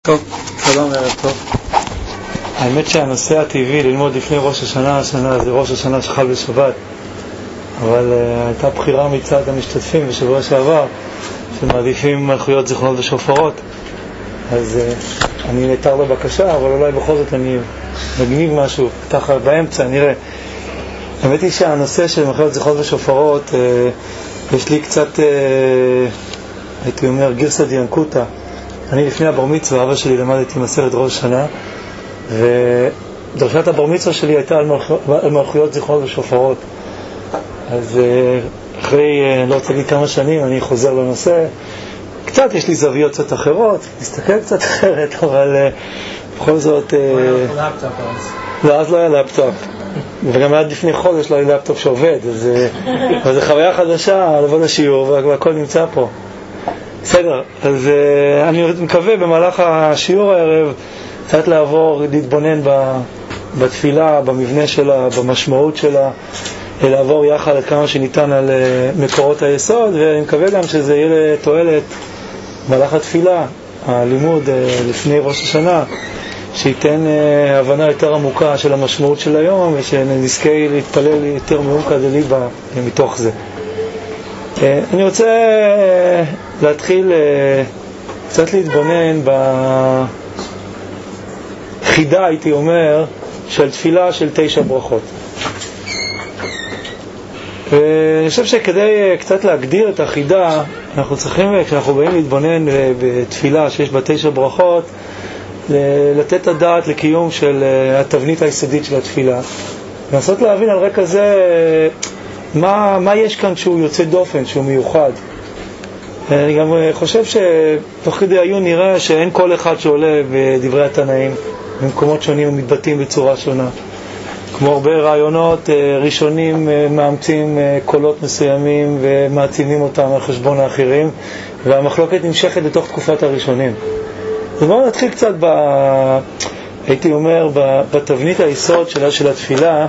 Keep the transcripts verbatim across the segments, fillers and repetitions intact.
טוב, שלום, ערב טוב. האמת שהנושא הטבעי ללמוד לפני ראש השנה, השנה זה ראש השנה שחל בשבת, אבל uh, הייתה בחירה מצד המשתתפים בשבוע שעבר שמעדיפים מלכויות זיכרונות ושופרות, אז uh, אני נתר לבקשה, אבל אולי בכל זאת אני מגניב משהו ככה באמצע, נראה. האמת היא שהנושא של מלכויות זיכרונות ושופרות uh, יש לי קצת uh, הייתי אומר גרסא דיאנקותא. אני לפני הבר מצווה, אבא שלי למדתי מסכת ראש השנה, ודרשת הבר מצווה שלי הייתה על, מלכ... על מלכויות זיכרונות ושופרות. אז אחרי, לא רוצה להגיד כמה שנים, אני חוזר לנושא. קצת, יש לי זוויות קצת אחרות, מסתכל קצת אחרת, אבל בכל זאת... לא היה לך לפטופ אז. לא, אז לא היה לפטופ. וגם עד לפני חודש לא היה לפטופ שעובד, אז זו חוויה חדשה לבוא לשיעור, והכל נמצא פה. בסדר, אז uh, אני מקווה במהלך השיעור הערב קצת לעבור, להתבונן ב, בתפילה, במבנה שלה, במשמעות שלה, לעבור יחד עד כמה שניתן על uh, מקורות היסוד, ואני מקווה גם שזה יהיה לתועלת במהלך התפילה, הלימוד uh, לפני ראש השנה, שייתן uh, הבנה יותר עמוקה של המשמעות של היום, ושנזכה להתפלל יותר מעומקא דליבא מתוך זה. אני רוצה להתחיל קצת להתבונן בחידה, הייתי אומר, של תפילה של תשע ברכות. ואני חושב שכדי קצת להגדיר את החידה, אנחנו צריכים, כשאנחנו באים להתבונן בתפילה שיש בה תשע ברכות, לתת הדעת לקיום של התבנית היסודית של התפילה. לנסות להבין על רקע זה מה, מה יש כאן שהוא יוצא דופן, שהוא מיוחד. אני גם חושב שתוך כדי העיון נראה שאין כל אחד שעולה בדברי התנאים, במקומות שונים ומתבטאים בצורה שונה. כמו הרבה רעיונות ראשונים מאמצים קולות מסוימים ומעצימים אותם על חשבון האחרים, והמחלוקת נמשכת לתוך תקופת הראשונים. אז בואו נתחיל קצת ב... הייתי אומר, בתבנית היסוד שלה של התפילה,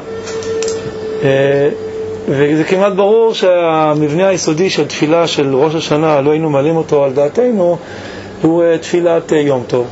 וזה כמעט ברור שהמבנה היסודי של תפילה של ראש השנה, לא היינו מעלים אותו על דעתנו, הוא תפילת יום טוב.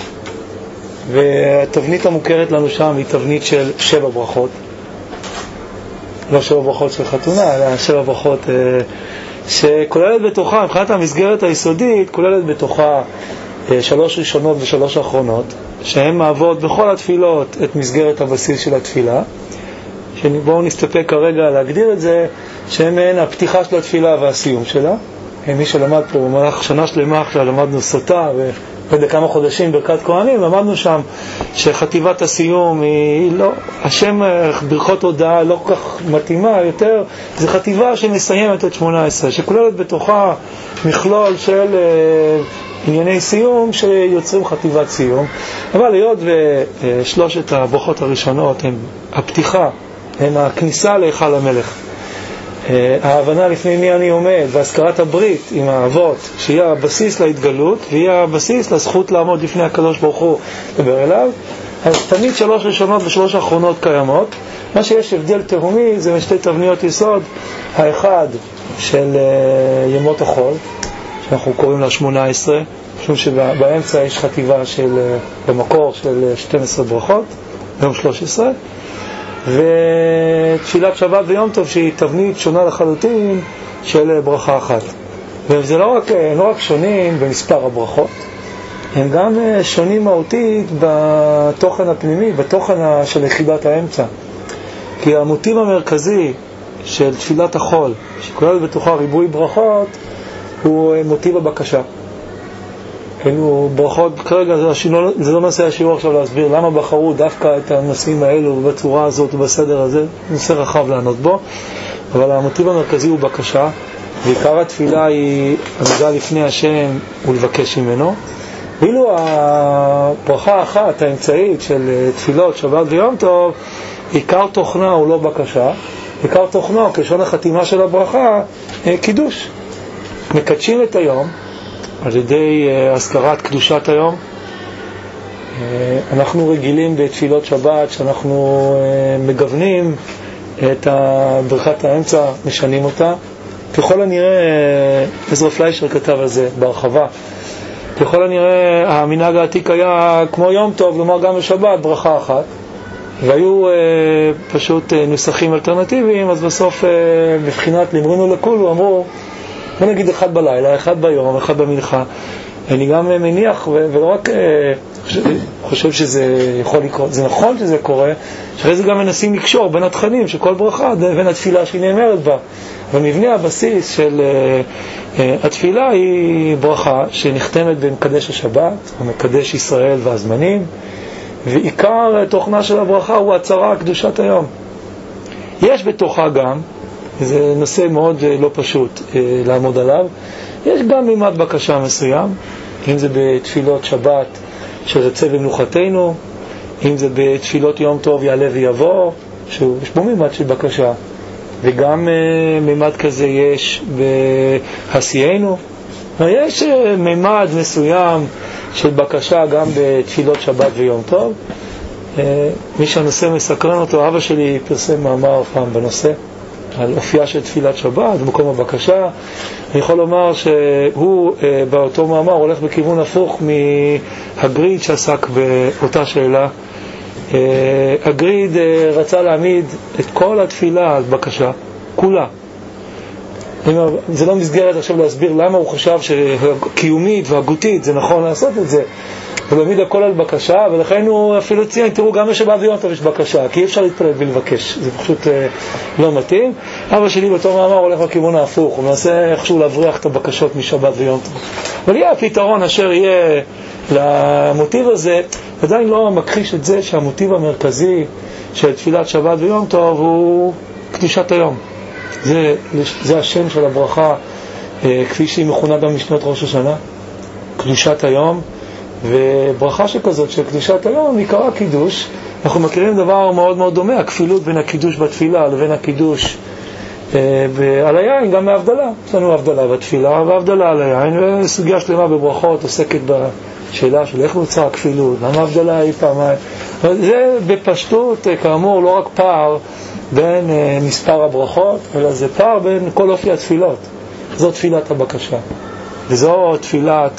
והתבנית המוכרת לנו שם היא תבנית של שבע ברכות. לא שבע ברכות של חתונה, אלא שבע ברכות שכוללת בתוכה, מבחינת המסגרת היסודית, כוללת בתוכה שלוש ראשונות ושלוש אחרונות, שהן מהוות בכל התפילות את מסגרת הבסיס של התפילה. בואו נסתפק כרגע להגדיר את זה, שהן הן הפתיחה של התפילה והסיום שלה. מי שלמד פה במהלך שנה שלמה עכשיו, למדנו סוטה, ובעוד כמה חודשים ברכת כהנים, למדנו שם שחטיבת הסיום היא לא, השם ברכות הודעה לא כל כך מתאימה יותר, זו חטיבה שמסיימת את שמונה עשרה, שכוללת בתוכה מכלול של ענייני סיום שיוצרים חטיבת סיום. אבל היות ושלושת הברכות הראשונות הן הפתיחה, הן הכניסה להיכל המלך, ההבנה לפני מי אני עומד, והזכרת הברית עם האבות, שהיא הבסיס להתגלות והיא הבסיס לזכות לעמוד לפני הקדוש ברוך הוא לדבר אליו, אז תמיד שלוש ראשונות ושלוש אחרונות קיימות. מה שיש הבדל תהומי זה משתי תבניות יסוד, האחד של ימות החול שאנחנו קוראים לה שמונה עשרה, משום שבאמצע יש חטיבה של, במקור של שתים עשרה ברכות, יום שלוש עשרה, ותפילת שבת ויום טוב שהיא תבנית שונה לחלוטין של ברכה אחת. וזה לא רק, לא רק שונים במספר הברכות, הם גם שונים מהותית בתוכן הפנימי, בתוכן של יחידת האמצע. כי המוטיב המרכזי של תפילת החול, שכולל בתוכה ריבוי ברכות, הוא מוטיב הבקשה. כאילו ברכות, כרגע זה, השיעור, זה לא נושא השיעור עכשיו להסביר למה בחרו דווקא את הנושאים האלו בצורה הזאת ובסדר הזה, נושא רחב לענות בו, אבל המוטיב המרכזי הוא בקשה, ועיקר התפילה היא עמידה לפני השם ולבקש ממנו. ואילו הברכה האחת האמצעית של תפילות שבת ויום טוב, עיקר תוכנה הוא לא בקשה, עיקר תוכנה כשון החתימה של הברכה קידוש. מקדשים את היום על ידי הזכרת קדושת היום. אנחנו רגילים בתפילות שבת שאנחנו מגוונים את ברכת האמצע, משנים אותה. ככל הנראה עזרא פליישר כתב על זה בהרחבה, ככל הנראה המנהג העתיק היה כמו יום טוב, לומר גם בשבת ברכה אחת, והיו אה, פשוט אה, נוסחים אלטרנטיביים, אז בסוף אה, מבחינת למרינו לכולו אמרו, בוא נגיד אחד בלילה, אחד ביום, אחד במנחה. אני גם מניח, ו- ולא רק אה, חושב, חושב שזה יכול לקרות, זה נכון שזה קורה, שאחרי זה גם מנסים לקשור בין התכנים, שכל ברכה בין התפילה שהיא נאמרת בה. ומבנה הבסיס של uh, uh, התפילה היא ברכה שנחתמת במקדש השבת, במקדש ישראל והזמנים, ועיקר תוכנה של הברכה הוא הצהרה קדושת היום. יש בתוכה גם, זה נושא מאוד uh, לא פשוט uh, לעמוד עליו, יש גם מימד בקשה מסוים, אם זה בתפילות שבת שרצה במנוחתנו, אם זה בתפילות יום טוב יעלה ויבוא, שיש בו מימד של בקשה, וגם uh, מימד כזה יש בהסיינו. יש uh, מימד מסוים של בקשה גם בתפילות שבת ויום טוב. Uh, מי שהנושא מסקרן אותו, אבא שלי פרסם מאמר פעם בנושא על אופייה של תפילת שבת במקום הבקשה. אני יכול לומר שהוא uh, באותו מאמר הולך בכיוון הפוך מהגריד שעסק באותה שאלה. Uh, הגריד uh, רצה להעמיד את כל התפילה על בקשה, כולה. זה לא מסגרת עכשיו להסביר למה הוא חשב שקיומית והגותית זה נכון לעשות את זה. הוא להעמיד הכל על בקשה, ולכן הוא אפילו ציין, תראו, גם בשבת ויום טוב יש בקשה, כי אי אפשר להתפלל ולבקש, זה פשוט uh, לא מתאים. אבא שלי באותו מאמר הולך לכיוון ההפוך, הוא מנסה איכשהו להבריח את הבקשות משבת ויום טוב. אבל יהיה הפתרון אשר יהיה למוטיב הזה, עדיין לא מכחיש את זה שהמוטיב המרכזי של תפילת שבת ויום טוב הוא קדושת היום. זה, זה השם של הברכה, כפי שהיא מכונה גם משנות ראש השנה, קדושת היום. וברכה שכזאת של קדושת היום היא קרא קידוש. אנחנו מכירים דבר מאוד מאוד דומה, הכפילות בין הקידוש בתפילה לבין הקידוש על היין, גם מהבדלה. יש לנו הבדלה בתפילה והבדלה על היין, וסוגיה שלמה בברכות עוסקת בשאלה של איך נוצרה הכפילות, למה הבדלה היא פעמיים. זה בפשטות כאמור לא רק פער בין מספר הברכות, אלא זה פער בין כל אופי התפילות. זו תפילת הבקשה וזו תפילת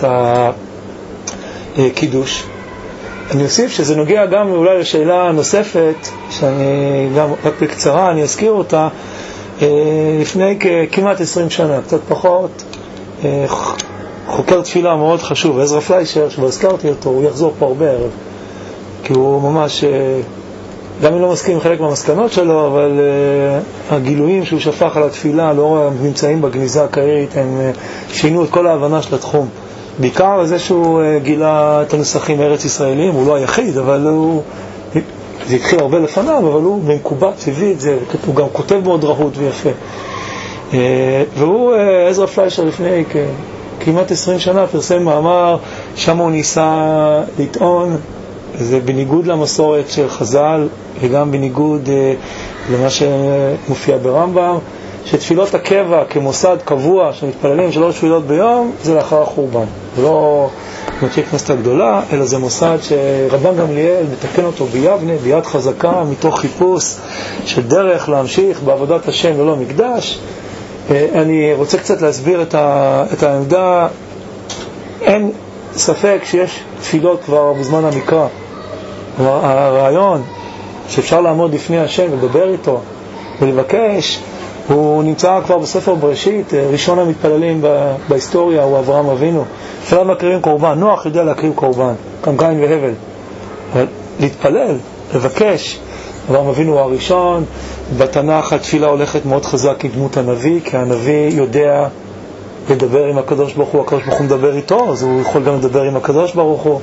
הקידוש. אני אוסיף שזה נוגע גם אולי לשאלה נוספת שאני גם רק בקצרה אני אזכיר אותה. לפני כמעט עשרים שנה, קצת פחות, חוקר תפילה מאוד חשוב, עזרא פליישר, שבו הזכרתי אותו, הוא יחזור פה הרבה ערב, כי הוא ממש, גם אם לא מסכים עם חלק מהמסקנות שלו, אבל הגילויים שהוא שפך על התפילה לאור הממצאים בגניזה הקהירית הם שינו את כל ההבנה של התחום. בעיקר זה שהוא גילה את הנוסחים הארץ ישראלים, הוא לא היחיד, אבל הוא, זה התחיל הרבה לפניו, אבל הוא במקובץ הביא את זה, הוא גם כותב מאוד רהוט ויפה. והוא, עזרא פליישר, לפני כמעט עשרים שנה פרסם מאמר, שם הוא ניסה לטעון, זה בניגוד למסורת של חז"ל, וגם בניגוד למה שמופיע ברמב"ם, שתפילות הקבע כמוסד קבוע שמתפללים שלוש תפילות ביום, זה לאחר החורבן. זה לא מוציא כנסת הגדולה, אלא זה מוסד שרבן גמליאל מתקן אותו ביבנה, ביד חזקה, מתוך חיפוש של דרך להמשיך בעבודת השם ולא מקדש. אני רוצה קצת להסביר את, ה, את העמדה. אין ספק שיש תפילות כבר בזמן המקרא. הרעיון שאפשר לעמוד לפני השם ולדבר איתו ולבקש, הוא נמצא כבר בספר בראשית. ראשון המתפללים בהיסטוריה הוא אברהם אבינו. אפשר מקריבים קורבן, נוח יודע להקריב קורבן, גם קין והבל. אבל להתפלל, לבקש, אברהם אבינו הוא הראשון. בתנ"ך התפילה הולכת מאוד חזק עם דמות הנביא, כי הנביא יודע לדבר עם הקדוש ברוך הוא, הקדוש ברוך הוא מדבר איתו, אז הוא יכול גם לדבר עם הקדוש ברוך הוא.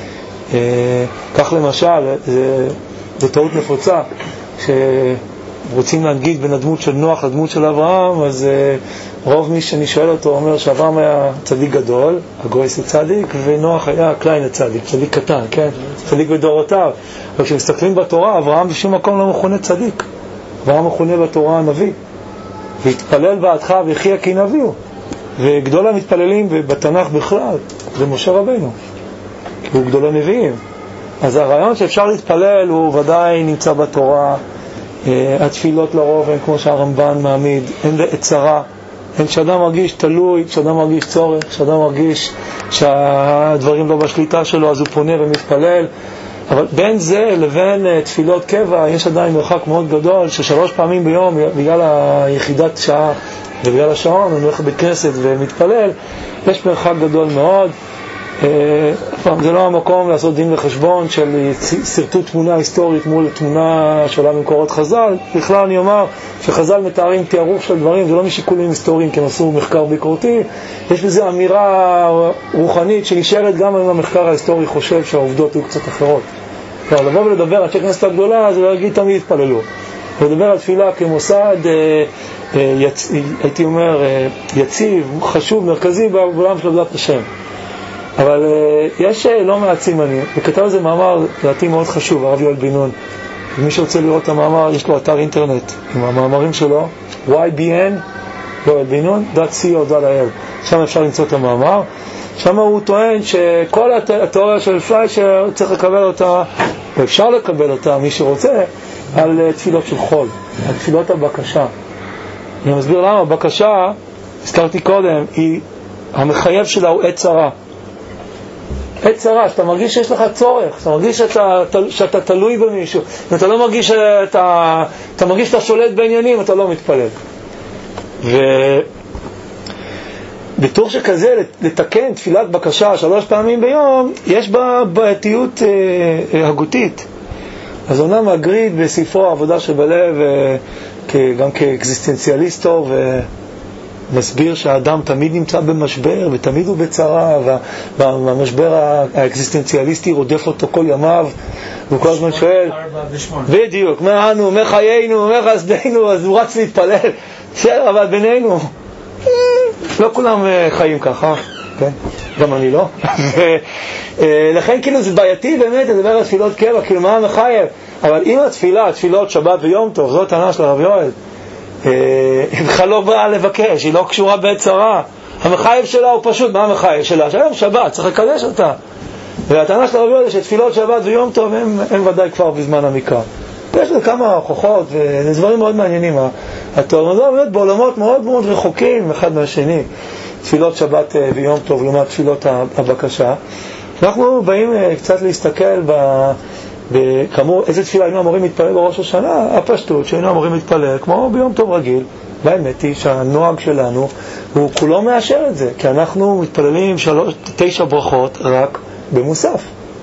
כך למשל, זו טעות נפוצה, כשרוצים להנגיד בין הדמות של נוח לדמות של אברהם, אז רוב מי שאני שואל אותו אומר שאברהם היה צדיק גדול, הגויס צדיק, ונוח היה קליין צדיק, צדיק קטן, כן? צדיק בדורותיו. אבל כשמסתכלים בתורה, אברהם בשום מקום לא מכונה צדיק. אברהם מכונה בתורה הנביא. והתפלל בעדך ויחיה כי נביא הוא. וגדול המתפללים בתנ"ך בכלל זה משה רבנו, כי הוא גדול הנביאים. אז הרעיון שאפשר להתפלל הוא ודאי נמצא בתורה. התפילות לרוב הן כמו שהרמב"ן מעמיד, הן לעצרה, כשאדם מרגיש תלוי, כשאדם מרגיש צורך, כשאדם מרגיש שהדברים לא בשליטה שלו, אז הוא פונה ומתפלל. אבל בין זה לבין תפילות קבע יש עדיין מרחק מאוד גדול, ששלוש פעמים ביום, בגלל היחידת שעה ובגלל השעון, אני הולך לבית כנסת ומתפלל, יש מרחק גדול מאוד. זה לא המקום לעשות דין וחשבון של סרטוט תמונה היסטורית מול תמונה שעולה ממקורות חז"ל. בכלל אני אומר שחז"ל מתארים תיארוך של דברים, זה לא משיקולים היסטוריים, כי הם עשו מחקר ביקורתי, יש בזה אמירה רוחנית שנשארת גם אם המחקר ההיסטורי חושב שהעובדות היו קצת אחרות. לבוא ולדבר על אנשי כנסת הגדולה, זה לא להגיד תמיד התפללו. לדבר על תפילה כמוסד, יצ... הייתי אומר, יציב, חשוב, מרכזי בעולם של עבודת השם. אבל uh, יש uh, לא מעט סימנים, וכתב על זה מאמר לדעתי מאוד חשוב, הרב יואל בן נון. ומי שרוצה לראות את המאמר, יש לו אתר אינטרנט עם המאמרים שלו, וואי בי אן יואל בן נון דוט סי או דוט איי אל. שם אפשר למצוא את המאמר. שם הוא טוען שכל הת... התיאוריה של פליישר צריך לקבל אותה, ואפשר לקבל אותה מי שרוצה, על uh, תפילות של חול, על תפילות הבקשה. אני מסביר למה, הבקשה, הזכרתי קודם, היא, המחייב שלה הוא עת צרה. עת צרה, שאתה מרגיש שיש לך צורך, שאתה מרגיש שאתה, שאתה תלוי במישהו, אם אתה לא מרגיש שאתה, אתה מרגיש שאתה שולט בעניינים, אתה לא מתפלל. ובתור שכזה, לתקן תפילת בקשה שלוש פעמים ביום, יש בה בעייתיות אה, הגותית. אז אומנם הגריד בספרו העבודה שבלב, אה, גם כאקזיסטנציאליסטו, ו... מסביר שהאדם תמיד נמצא במשבר ותמיד הוא בצרה, והמשבר האקזיסטנציאליסטי רודף אותו כל ימיו, והוא כל הזמן שואל בדיוק, מה אנו, מה חיינו, מה חסדנו, אז הוא רץ להתפלל. בסדר, אבל בינינו לא כולם חיים ככה, כן? גם אני לא. לכן כאילו זה בעייתי באמת לדבר על תפילות קבע, כאילו מה מחייב. אבל אם התפילה, תפילות שבת ויום טוב, זאת טענה של הרב יואל, היא בכלל לא באה לבקש, היא לא קשורה בעת צרה. המחייב שלה הוא פשוט, מה המחייב שלה? שהיום שבת, צריך לקדש אותה. והטענה של הרב יואל שתפילות שבת ויום טוב הם, הם ודאי כבר בזמן המקרא. יש לו כמה הוכחות ודברים מאוד מעניינים. התורה הזו באמת בעולמות מאוד מאוד רחוקים אחד מהשני, תפילות שבת ויום טוב לעומת תפילות הבקשה. אנחנו באים קצת להסתכל ב... וכאמור, איזה תפילה היינו אמורים להתפלל בראש השנה? הפשטות שהיינו אמורים להתפלל כמו ביום טוב רגיל. באמת היא שהנוהג שלנו הוא כולו מאשר את זה, כי אנחנו מתפללים שלוש, תשע ברכות רק במוסף.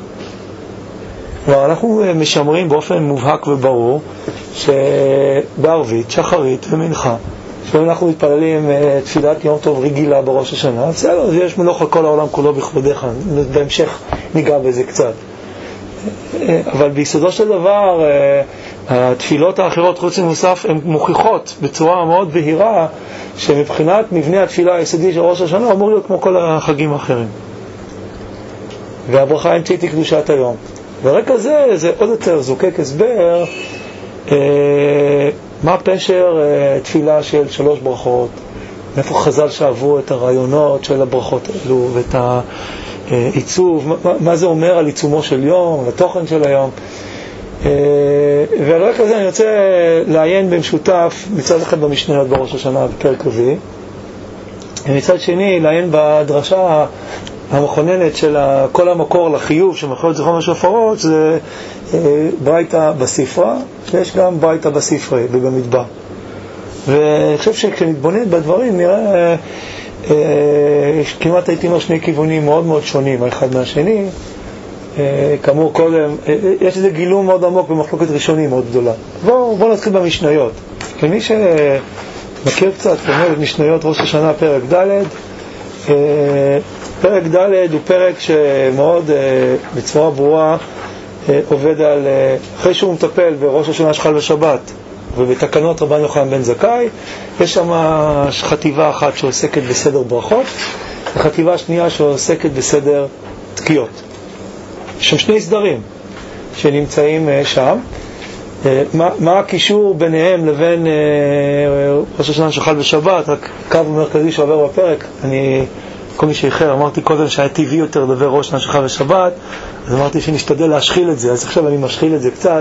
ואנחנו משמרים באופן מובהק וברור שבערבית, שחרית ומנחה, שאנחנו מתפללים תפילת יום טוב רגילה בראש השנה, בסדר, יש מלוך על כל העולם כולו בכבודיך, בהמשך ניגע בזה קצת. אבל ביסודו של דבר התפילות האחרות חוץ ממוסף הן מוכיחות בצורה מאוד בהירה שמבחינת מבנה התפילה היסודי של ראש השנה אמור להיות כמו כל החגים האחרים, והברכה האמצעית היא קדושת היום. ורקע זה זה עוד יותר זוקק הסבר אה, מה פשר אה, תפילה של שלוש ברכות, מאיפה חז"ל שאבו את הרעיונות של הברכות האלו ואת ה עיצוב, מה, מה זה אומר על עיצומו של יום, על התוכן של היום. ועל רקע זה אני רוצה לעיין במשותף מצד אחד במשניות בראש השנה בפרק רביעי, ומצד שני לעיין בדרשה המכוננת של כל המקור לחיוב שמחול את זכרון השופרות, זה ברייתא בספרה, שיש גם ברייתא בספרי ובמדבר. ואני חושב שכשנתבונן בדברים נראה כמעט הייתי אומר שני כיוונים מאוד מאוד שונים האחד מהשני. כאמור קודם, יש איזה גילום מאוד עמוק במחלוקת ראשונים מאוד גדולה. בואו בוא נתחיל במשניות. כמי שמכיר קצת, אומר את משניות ראש השנה פרק ד', פרק ד' הוא פרק שמאוד בצורה ברורה עובד על, אחרי שהוא מטפל בראש השנה שחל ושבת ובתקנות רבן יוחנן בן זכאי, יש שם חטיבה אחת שעוסקת בסדר ברכות, וחטיבה שנייה שעוסקת בסדר תקיעות. יש שם שני סדרים שנמצאים שם. מה, מה הקישור ביניהם לבין ראש השנה שחל בשבת? רק קו מרכזי שעובר בפרק. אני, כל מי שאיחר, אמרתי קודם שהיה טבעי יותר לדבר ראש השנה שחל בשבת, אז אמרתי שנשתדל להשחיל את זה, אז עכשיו אני משחיל את זה קצת.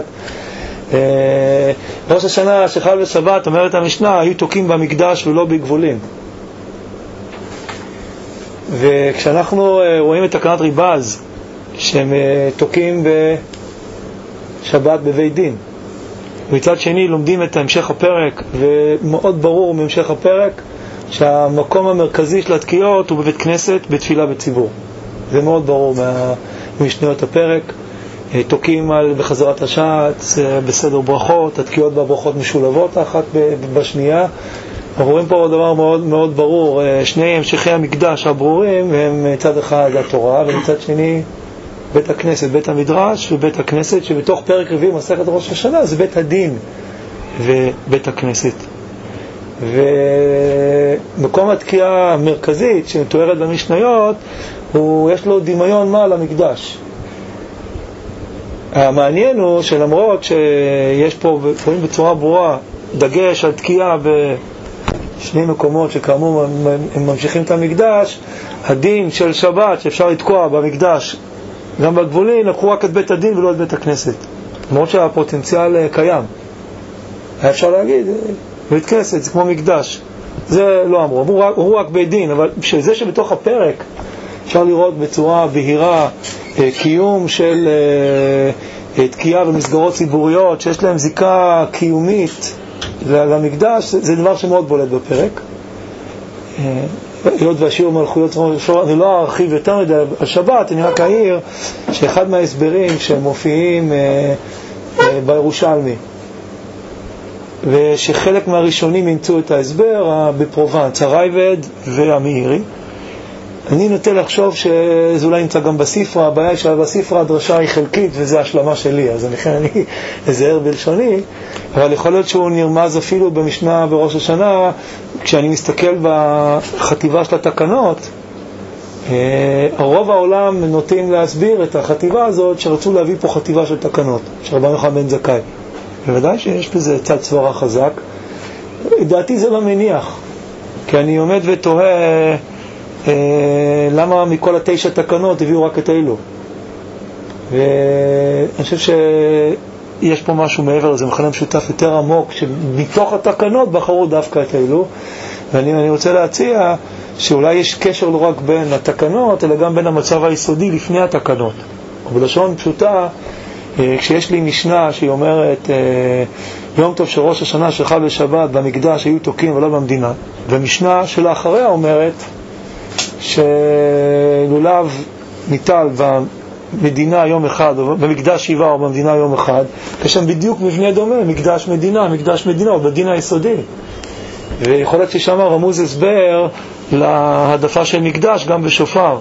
ראש השנה שחל בשבת, אומרת המשנה, היו תוקים במקדש ולא בגבולים. וכשאנחנו רואים את תקנת ריבז, שהם תוקעים בשבת בבית דין, מצד שני לומדים את המשך הפרק, ומאוד ברור מהמשך הפרק שהמקום המרכזי של התקיעות הוא בבית כנסת, בתפילה בציבור. זה מאוד ברור ממשניות הפרק. תוקעים על בחזרת השעת, בסדר ברכות, התקיעות בברכות משולבות אחת בשנייה. אנחנו רואים פה דבר מאוד מאוד ברור, שני המשכי המקדש הברורים הם מצד אחד התורה, ומצד שני בית הכנסת, בית המדרש ובית הכנסת, שבתוך פרק רביעי מסכת ראש השנה זה בית הדין ובית הכנסת. ומקום התקיעה המרכזית שמתוארת במשניות, הוא יש לו דמיון מה למקדש. המעניין הוא שלמרות שיש פה, רואים בצורה ברורה, דגש על תקיעה בשני מקומות שכאמור הם ממשיכים את המקדש, הדין של שבת שאפשר לתקוע במקדש גם בגבולין, לקחו רק את בית הדין ולא את בית הכנסת. למרות שהפוטנציאל קיים. היה אפשר להגיד, בית כנסת זה כמו מקדש. זה לא אמרו, אמרו רק, אמרו רק בית דין, אבל שזה שבתוך הפרק אפשר לראות בצורה בהירה קיום של תקיעה במסגרות ציבוריות שיש להם זיקה קיומית למקדש, זה דבר שמאוד בולט בפרק. היות והשיעור מלכויות, אני לא ארחיב יותר מדי על שבת, אני רק אעיר שאחד מההסברים שמופיעים בירושלמי, ושחלק מהראשונים ימצאו את ההסבר בפרובנס, הרייבד והמאירי, אני נוטה לחשוב שזה אולי נמצא גם בספרה, הבעיה היא שבספרה הדרשה היא חלקית וזה השלמה שלי, אז לכן אני אזהר בלשוני, אבל יכול להיות שהוא נרמז אפילו במשנה בראש השנה, כשאני מסתכל בחטיבה של התקנות, הרוב העולם נוטים להסביר את החטיבה הזאת שרצו להביא פה חטיבה של תקנות, של רבן יוחנן בן זכאי. בוודאי שיש בזה צד סברה חזק. דעתי זה לא מניח, כי אני עומד ותוהה למה מכל התשע תקנות הביאו רק את אלו. ואני חושב שיש פה משהו מעבר לזה, מכנה משותף יותר עמוק, שמתוך התקנות בחרו דווקא את אלו. ואני אני רוצה להציע שאולי יש קשר לא רק בין התקנות, אלא גם בין המצב היסודי לפני התקנות. ובלשון פשוטה, כשיש לי משנה שהיא אומרת יום טוב של ראש השנה שחל בשבת במקדש היו תוקים ולא במדינה, ומשנה שלאחריה אומרת שלולב ניטל במדינה יום אחד, או במקדש שבעה או במדינה יום אחד, כשם בדיוק מבנה דומה, מקדש מדינה, מקדש מדינה או בדין היסודי. ויכול להיות ששם רמוז הסבר להעדפה של מקדש גם בשופר,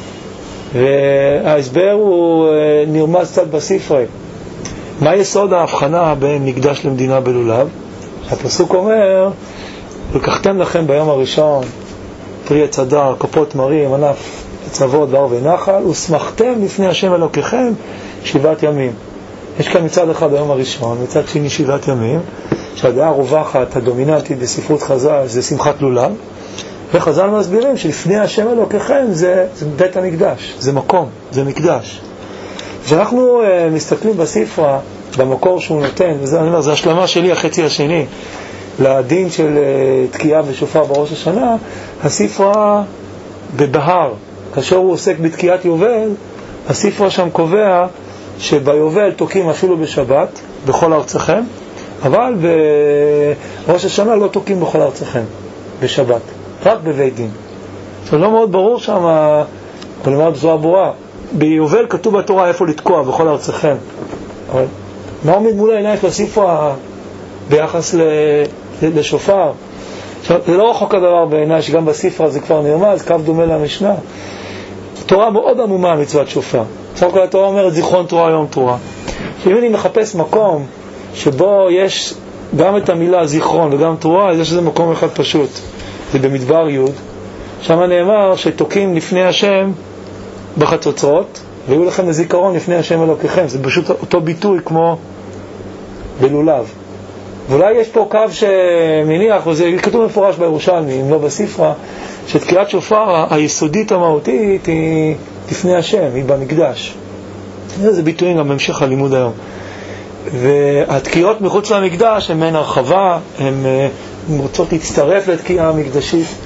וההסבר הוא נרמז קצת בספרי. מה יסוד ההבחנה בין מקדש למדינה בלולב? הפסוק אומר לקחתם לכם ביום הראשון פרי עץ הדר, כפות מרים, ענף עצבות, בר ונחל, ושמחתם לפני השם אלוקיכם שבעת ימים. יש כאן מצד אחד ביום הראשון, מצד שני שבעת ימים, שהדעה הרווחת, הדומיננטית בספרות חז"ל זה שמחת לולב, וחז"ל מסבירים שלפני השם אלוקיכם זה, זה בית המקדש, זה מקום, זה מקדש. כשאנחנו uh, מסתכלים בספרה, במקור שהוא נותן, וזה, אני אומר, זה השלמה שלי, החצי השני, לדין של uh, תקיעה ושופר בראש השנה, הספרה בבהר, כאשר הוא עוסק בתקיעת יובל, הספרה שם קובע שביובל תוקים אפילו בשבת, בכל ארצכם, אבל בראש השנה לא תוקים בכל ארצכם, בשבת, רק בבית דין. זה לא מאוד ברור שם, אבל אמרת בצורה ברורה, ביובל כתוב בתורה איפה לתקוע בכל ארצכם. אבל מה עומד מול העיניים של הספרה ביחס לשופר? זה לא רחוק הדבר בעיניי שגם בספרה זה כבר נרמז, קו דומה למשנה. תורה מאוד עמומה מצוות שופר. בסך הכל התורה אומרת זיכרון תורה יום תורה. אם אני מחפש מקום שבו יש גם את המילה זיכרון וגם תורה, אז יש איזה מקום אחד פשוט. זה במדבר י', שם נאמר שתוקים לפני השם בחצוצרות, ויהיו לכם לזיכרון לפני השם אלוקיכם. זה פשוט אותו ביטוי כמו בלולב. ואולי יש פה קו שמניח, וזה כתוב מפורש בירושלמי, אם לא בספרה, שתקיעת שופר היסודית המהותית היא לפני השם, היא במקדש. זה ביטויים גם בהמשך הלימוד היום. והתקיעות מחוץ למקדש הן מעין הרחבה, הן רוצות להצטרף לתקיעה המקדשית.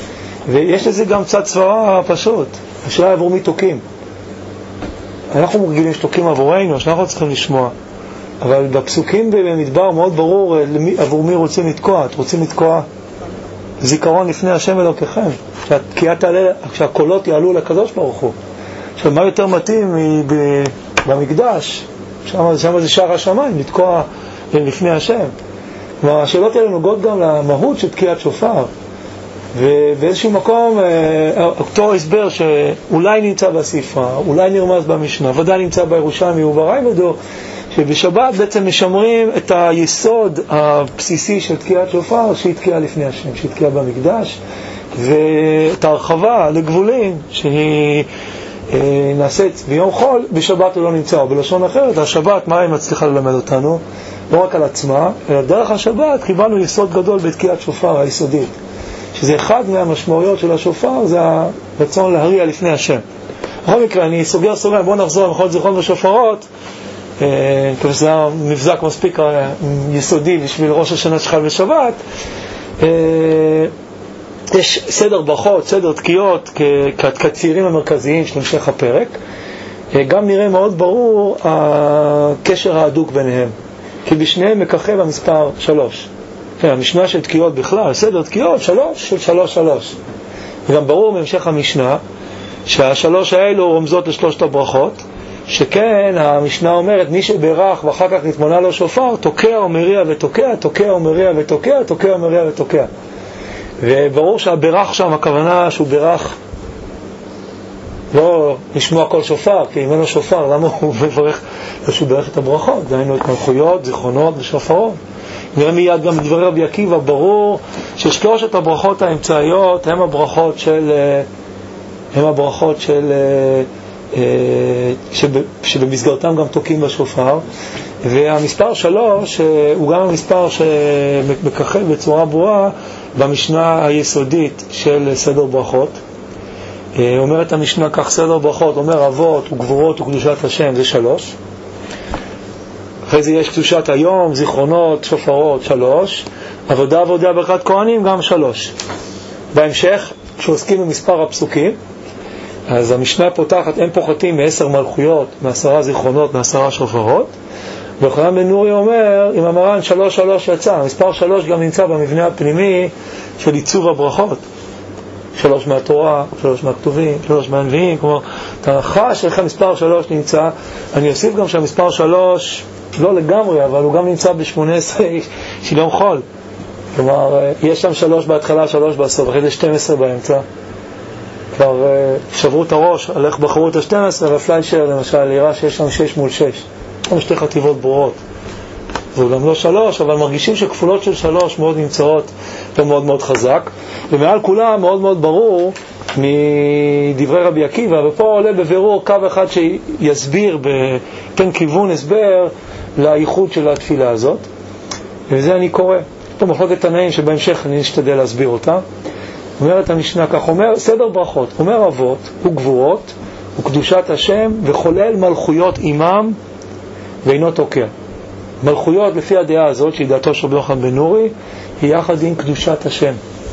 ויש לזה גם צד סברה פשוט. השאלה עבור מי תוקים. אנחנו רגילים שתוקים עבורנו, שאנחנו צריכים לשמוע. אבל בפסוקים במדבר מאוד ברור עבור מי רוצים לתקוע. את רוצים לתקוע זיכרון לפני השם אלוקיכם. כשהקולות יעלו לקדוש ברוך הוא. עכשיו, מה יותר מתאים במקדש? שם, שם זה שער השמיים, לתקוע לפני השם. כלומר, השאלות האלה נוגעות גם למהות של תקיעת שופר. ובאיזשהו מקום, אותו הסבר שאולי נמצא בספרה, אולי נרמז במשנה, ודאי נמצא בירושלמי וברייבדו, שבשבת בעצם משמרים את היסוד הבסיסי של תקיעת שופר, שהיא תקיעה לפני השם, שהיא תקיעה במקדש, ואת ההרחבה לגבולים, שהיא נעשית ביום חול, בשבת הוא לא נמצא, או בלשון אחרת, השבת, מה היא מצליחה ללמד אותנו? לא רק על עצמה, אלא דרך השבת קיבלנו יסוד גדול בתקיעת שופר היסודית. שזה אחד מהמשמעויות של השופר, זה הרצון להריע לפני השם. בכל מקרה, אני סוגר סוגר, בואו נחזור למחאות זיכרון ושופרות, כפי שזה היה מבזק מספיק יסודי בשביל ראש השנה שחל בשבת. יש סדר ברכות, סדר תקיעות, כצעירים המרכזיים של המשך הפרק. גם נראה מאוד ברור הקשר ההדוק ביניהם, כי בשניהם מככב המספר שלוש. המשנה של תקיעות בכלל, סדר תקיעות, שלוש של שלוש שלוש. וגם ברור מהמשך המשנה שהשלוש האלו רומזות לשלושת הברכות, שכן המשנה אומרת מי שברך ואחר כך נתמונה לו שופר, תוקע ומריע ותוקע, תוקע ומריע ותוקע, תוקע ומריע ותוקע. וברור שהברך שם, הכוונה שהוא ברך לא לשמוע כל שופר, כי אם אין לו שופר, למה הוא מברך? שהוא ברך את הברכות, דהיינו את מלכויות, זיכרונות ושופרות. נראה מיד גם בדברי רבי עקיבא, ברור ששלושת הברכות האמצעיות הם הברכות של הם הברכות של שבמסגרתם גם תוקים בשופר, והמספר שלוש הוא גם המספר שמככב בצורה ברורה במשנה היסודית של סדר ברכות. אומרת המשנה כך, סדר ברכות אומר אבות וגבורות וקדושת השם, זה שלוש. אחרי זה יש קדושת היום, זיכרונות, שופרות, שלוש. עבודה עבודה ברכת כהנים, גם שלוש. בהמשך, כשעוסקים במספר הפסוקים, אז המשנה פותחת, הם פוחתים מעשר מלכויות, מעשרה זיכרונות, מעשרה שופרות. ויוחנן בן נורי אומר, עם המרן שלוש שלוש יצא. המספר שלוש גם נמצא במבנה הפנימי של עיצוב הברכות. שלוש מהתורה, שלוש מהכתובים, שלוש מהנביאים. כלומר, תנחה שלך מספר שלוש נמצא. אני אוסיף גם שהמספר שלוש לא לגמרי, אבל הוא גם נמצא ב-שמונה עשרה של יום חול. כלומר, יש שם שלוש בהתחלה, שלוש בסוף, אחרי זה שתים עשרה באמצע. כבר שברו את הראש על איך בחרו את ה-שתים עשרה, ופליישר למשל יראה שיש שם שש מול שש. יש שתי חטיבות ברורות. זה גם לא שלוש, אבל מרגישים שכפולות של שלוש מאוד נמצאות ומאוד מאוד חזק. ומעל כולם מאוד מאוד ברור מדברי רבי עקיבא, ופה עולה בבירור קו אחד שיסביר, תן כיוון הסבר לייחוד של התפילה הזאת. וזה אני קורא. פה מחלוקת תנאים שבהמשך אני אשתדל להסביר אותה. אומרת המשנה כך, אומר סדר ברכות, אומר אבות וגבורות וקדושת השם וחולל מלכויות עמם ואינו תוקע. מלכויות לפי הדעה הזאת, שהיא דעתו של רבי יוחנן בן נורי, היא יחד עם קדושת השם.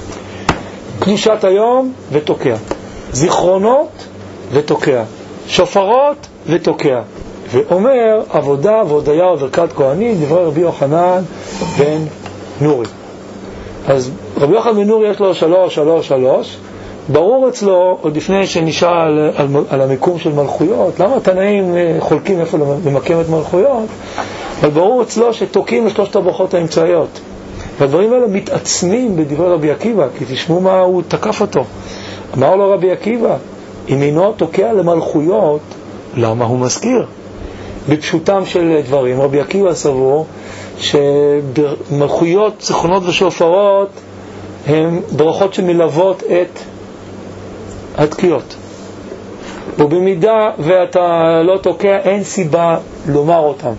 קדושת היום ותוקע, זיכרונות ותוקע, שופרות ותוקע. ואומר עבודה ועבודיה וברכת כהנים, דברי רבי יוחנן בן נורי. אז רבי יוחנן בן נורי יש לו שלוש, שלוש, שלוש. ברור אצלו, עוד לפני שנשאל על, על, על המיקום של מלכויות, למה התנאים חולקים איפה למקם את מלכויות, אבל ברור אצלו שתוקים לשלושת הברכות האמצעיות. והדברים האלה מתעצמים בדברי רבי עקיבא, כי תשמעו מה הוא תקף אותו. אמר לו רבי עקיבא, אם אינו תוקע למלכויות, למה הוא מזכיר? בפשוטם של דברים, רבי עקיבא סבור שמלכויות, זיכרונות ושופרות הם ברכות שמלוות את התקיעות. ובמידה ואתה לא תוקע, אין סיבה לומר אותם.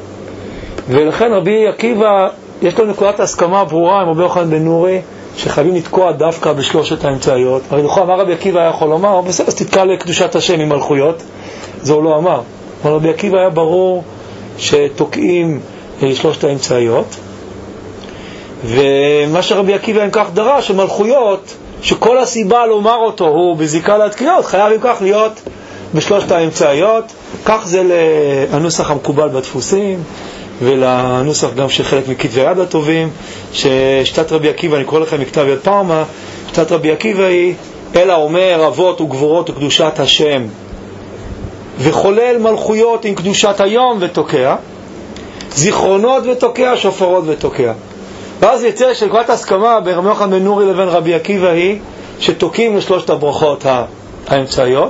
ולכן רבי עקיבא, יש לו נקודת הסכמה ברורה עם רבי יוחנן בן נורי, שחייבים לתקוע דווקא בשלושת האמצעיות. הרי נכון, אמר רבי עקיבא היה יכול לומר, בסדר, אז תתקע לקדושת השם עם מלכויות. זה הוא לא אמר. אבל רבי עקיבא היה ברור שתוקעים שלושת האמצעיות. ומה שרבי עקיבא אם כך דרש, שמלכויות שכל הסיבה לומר אותו הוא בזיקה לתקיעות, חייב עם כך להיות בשלושת האמצעיות. כך זה לנוסח המקובל בדפוסים, ולנוסח גם של חלק מכתבי יד הטובים, ששיטת רבי עקיבא, אני קורא לכם מכתב יד פרמה, שיטת רבי עקיבא היא, אלא אומר אבות וגבורות וקדושת השם, וחולל מלכויות עם קדושת היום ותוקע, זיכרונות ותוקע, שופרות ותוקע. ואז יצא שנקודת הסכמה בין רבי יוחנן בן נורי לבין רבי עקיבא היא שתוקים לשלושת הברכות האמצעיות,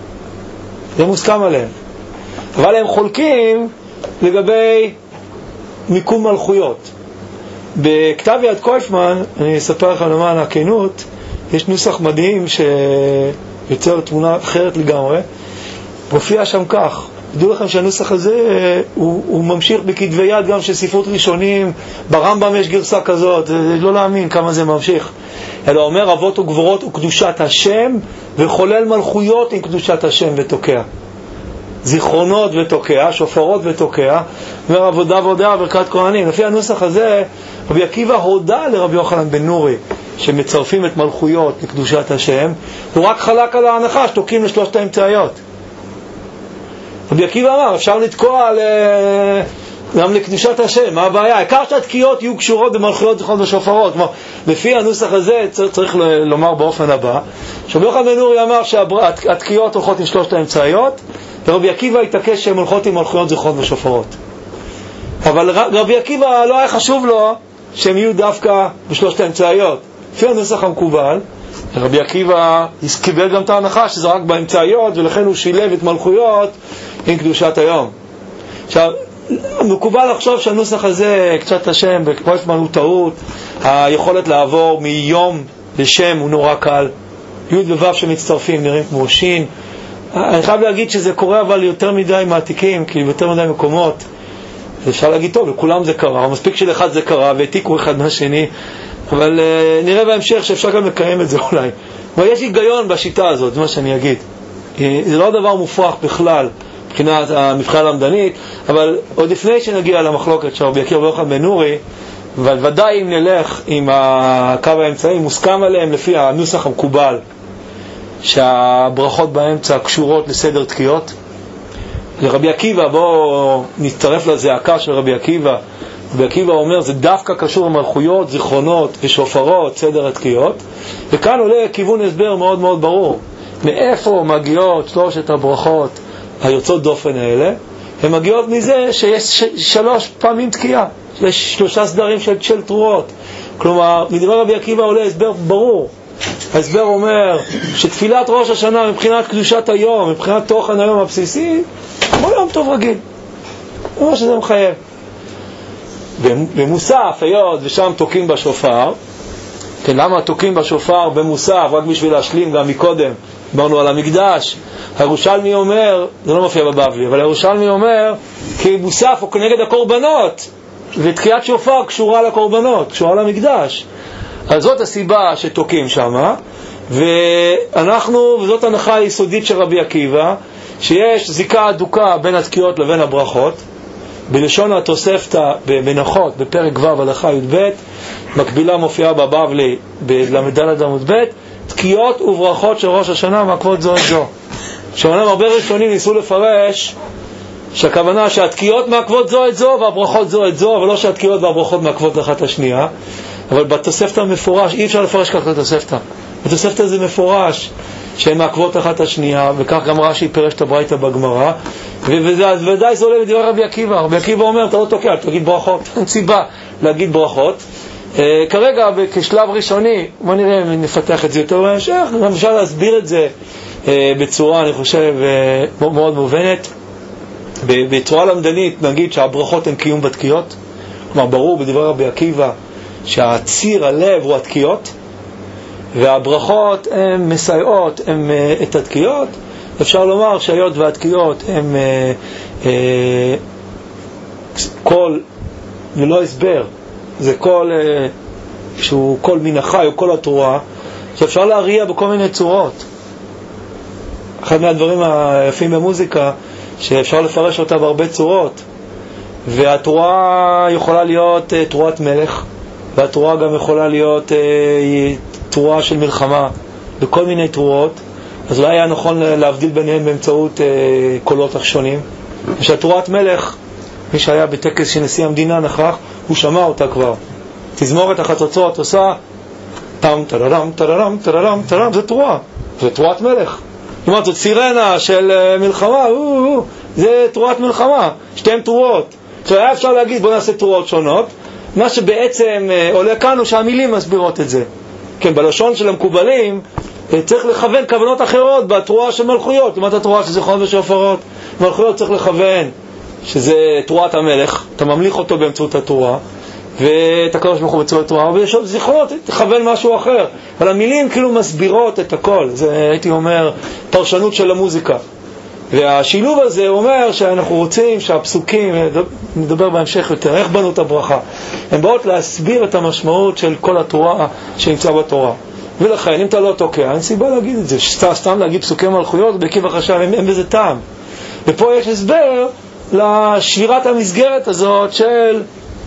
זה מוסכם עליהם. אבל הם חולקים לגבי מיקום מלכויות. בכתב יד קויפמן, אני אספר לך למען הכנות, יש נוסח מדהים שיוצר תמונה אחרת לגמרי. מופיע שם כך, תדעו לכם שהנוסח הזה הוא, הוא ממשיך בכתבי יד גם של ספרות ראשונים, ברמב"ם יש גרסה כזאת, לא להאמין כמה זה ממשיך. אלא אומר אבות וגבורות וקדושת השם, וחולל מלכויות עם קדושת השם ותוקע. זיכרונות ותוקע, שופרות ותוקע, אומר עבודה ועודה ברכת כהנים. לפי הנוסח הזה רבי עקיבא הודה לרבי יוחנן בן נורי שמצרפים את מלכויות לקדושת השם, הוא רק חלק על ההנחה שתוקים לשלושת האמצעיות. רבי עקיבא אמר אפשר לתקוע ל... גם לקדושת השם, מה הבעיה? העיקר שהתקיעות יהיו קשורות במלכויות זיכרונות ושופרות. כלומר, לפי הנוסח הזה צריך, צריך לומר באופן הבא שרבי יוחנן בן נורי אמר שהתקיעות הולכות עם שלושת האמצעיות, ורבי עקיבא התעקש שהן הולכות עם מלכויות זיכרונות ושופרות. אבל רבי עקיבא לא היה חשוב לו שהם יהיו דווקא בשלושת האמצעיות. לפי הנוסח המקובל, רבי עקיבא קיבל גם את ההנחה שזה רק באמצעיות, ולכן הוא שילב את מלכויות עם קדושת היום. עכשיו, מקובל לחשוב שהנוסח הזה, קצת השם, בקויפמן הוא טעות, היכולת לעבור מיום לשם הוא נורא קל. י' וו' שמצטרפים נראים כמו שין. אני חייב להגיד שזה קורה אבל יותר מדי מעתיקים, כי יותר מדי מקומות. אפשר להגיד טוב, לכולם זה קרה, מספיק שלאחד זה קרה, והעתיקו אחד מהשני, אבל uh, נראה בהמשך שאפשר גם לקיים את זה אולי. אבל יש היגיון בשיטה הזאת, זה מה שאני אגיד. זה לא דבר מופרך בכלל, מבחינת המבחן הלמדנית, אבל עוד לפני שנגיע למחלוקת של רבי עקיבא ויוחנן בן נורי, אבל ודאי אם נלך עם הקו האמצעי, מוסכם עליהם לפי הנוסח המקובל, שהברכות באמצע קשורות לסדר תקיעות. לרבי עקיבא, בואו נצטרף לזעקה של רבי עקיבא. רבי עקיבא אומר, זה דווקא קשור למלכויות, זיכרונות ושופרות, סדר התקיעות. וכאן עולה כיוון הסבר מאוד מאוד ברור. מאיפה מגיעות שלושת הברכות היוצאות דופן האלה? הן מגיעות מזה שיש שלוש פעמים תקיעה. יש שלושה סדרים של, של תרועות. כלומר, מדבר רבי עקיבא עולה הסבר ברור. ההסבר אומר שתפילת ראש השנה מבחינת קדושת היום, מבחינת תוכן היום הבסיסי, כמו יום טוב רגיל. זה מה שזה מחייב. במוסף, היות ושם תוקים בשופר, כן, למה תוקים בשופר במוסף? רק בשביל להשלים גם מקודם, דיברנו על המקדש. הירושלמי אומר, זה לא מופיע בבבלי, אבל הירושלמי אומר, כי מוסף הוא כנגד הקורבנות, ותקיעת שופר קשורה לקורבנות, קשורה למקדש. אז זאת הסיבה שתוקים שם, ואנחנו, וזאת הנחה היסודית של רבי עקיבא, שיש זיקה אדוקה בין התקיעות לבין הברכות. בלשון התוספתא במנחות בפרק ו' הלכה י"ב, מקבילה מופיעה בבבלי בל"ד עמוד ב', תקיעות וברכות של ראש השנה מעכבות זו את זו. שאומנם הרבה ראשונים ניסו לפרש שהכוונה שהתקיעות מעכבות זו את זו והברכות זו את זו, אבל לא שהתקיעות והברכות מעכבות אחת השנייה. אבל בתוספתא מפורש, אי אפשר לפרש כך לתוספתא. בתוספתא זה מפורש שהן מעכבות אחת השנייה, וכך גם רש"י פירש את הברייתא בגמרא, וודאי זה עולה בדבר רבי עקיבא. רבי עקיבא אומר, אתה לא תוקע, תגיד ברכות. אין סיבה להגיד ברכות. כרגע, כשלב ראשוני, בוא נראה אם נפתח את זה יותר בהמשך, גם אפשר להסביר את זה בצורה, אני חושב, מאוד מובנת. בצורה למדנית נגיד שהברכות הן קיום בתקיעות. כלומר, ברור בדבר רבי עקיבא שהציר הלב הוא התקיעות, והברכות הן מסייעות הן, את התקיעות. אפשר לומר שהיות והתקיעות הן אה, אה, כל, ללא הסבר, זה כל אה, שהוא כל מן החי או כל התרועה, שאפשר להריע בכל מיני צורות. אחד מהדברים היפים במוזיקה שאפשר לפרש אותה בהרבה צורות, והתרועה יכולה להיות אה, תרועת מלך, והתרועה גם יכולה להיות אה, תרועה של מלחמה, בכל מיני תרועות, אז לא היה נכון להבדיל ביניהם באמצעות אה, קולות שונים. ושתרועת מלך, מי שהיה בטקס שנשיא המדינה נכח, הוא שמע אותה כבר. תזמורת החצוצות עושה טם טררם טררם טררם טררם, זה תרועה, זה תרועת מלך. זאת אומרת, זאת סירנה של uh, מלחמה, או, או, זה תרועת מלחמה, שתיהן תרועות. עכשיו היה אפשר להגיד בוא נעשה תרועות שונות, מה שבעצם uh, עולה כאן הוא שהמילים מסבירות את זה. כן, בלשון של המקובלים צריך לכוון כוונות אחרות בתרועה של מלכויות. לעומת התרועה של זיכרונות ושופרות, מלכויות צריך לכוון שזה תרועת המלך, אתה ממליך אותו באמצעות התרועה, ואת הקדוש ברוך הוא בצורה תרועה, ויש עוד זיכרונות, תכוון משהו אחר. אבל המילים כאילו מסבירות את הכל. זה הייתי אומר פרשנות של המוזיקה. והשילוב הזה אומר שאנחנו רוצים שהפסוקים, נדבר בהמשך יותר, איך בנו את הברכה, הם באות להסביר את המשמעות של כל התורה שנמצא בתורה. ולכן אם אתה לא תוקע, אין סיבה להגיד את זה. סתם, סתם להגיד פסוקי מלכויות בעקיב החשב, אין, אין בזה טעם. ופה יש הסבר לשבירת המסגרת הזאת של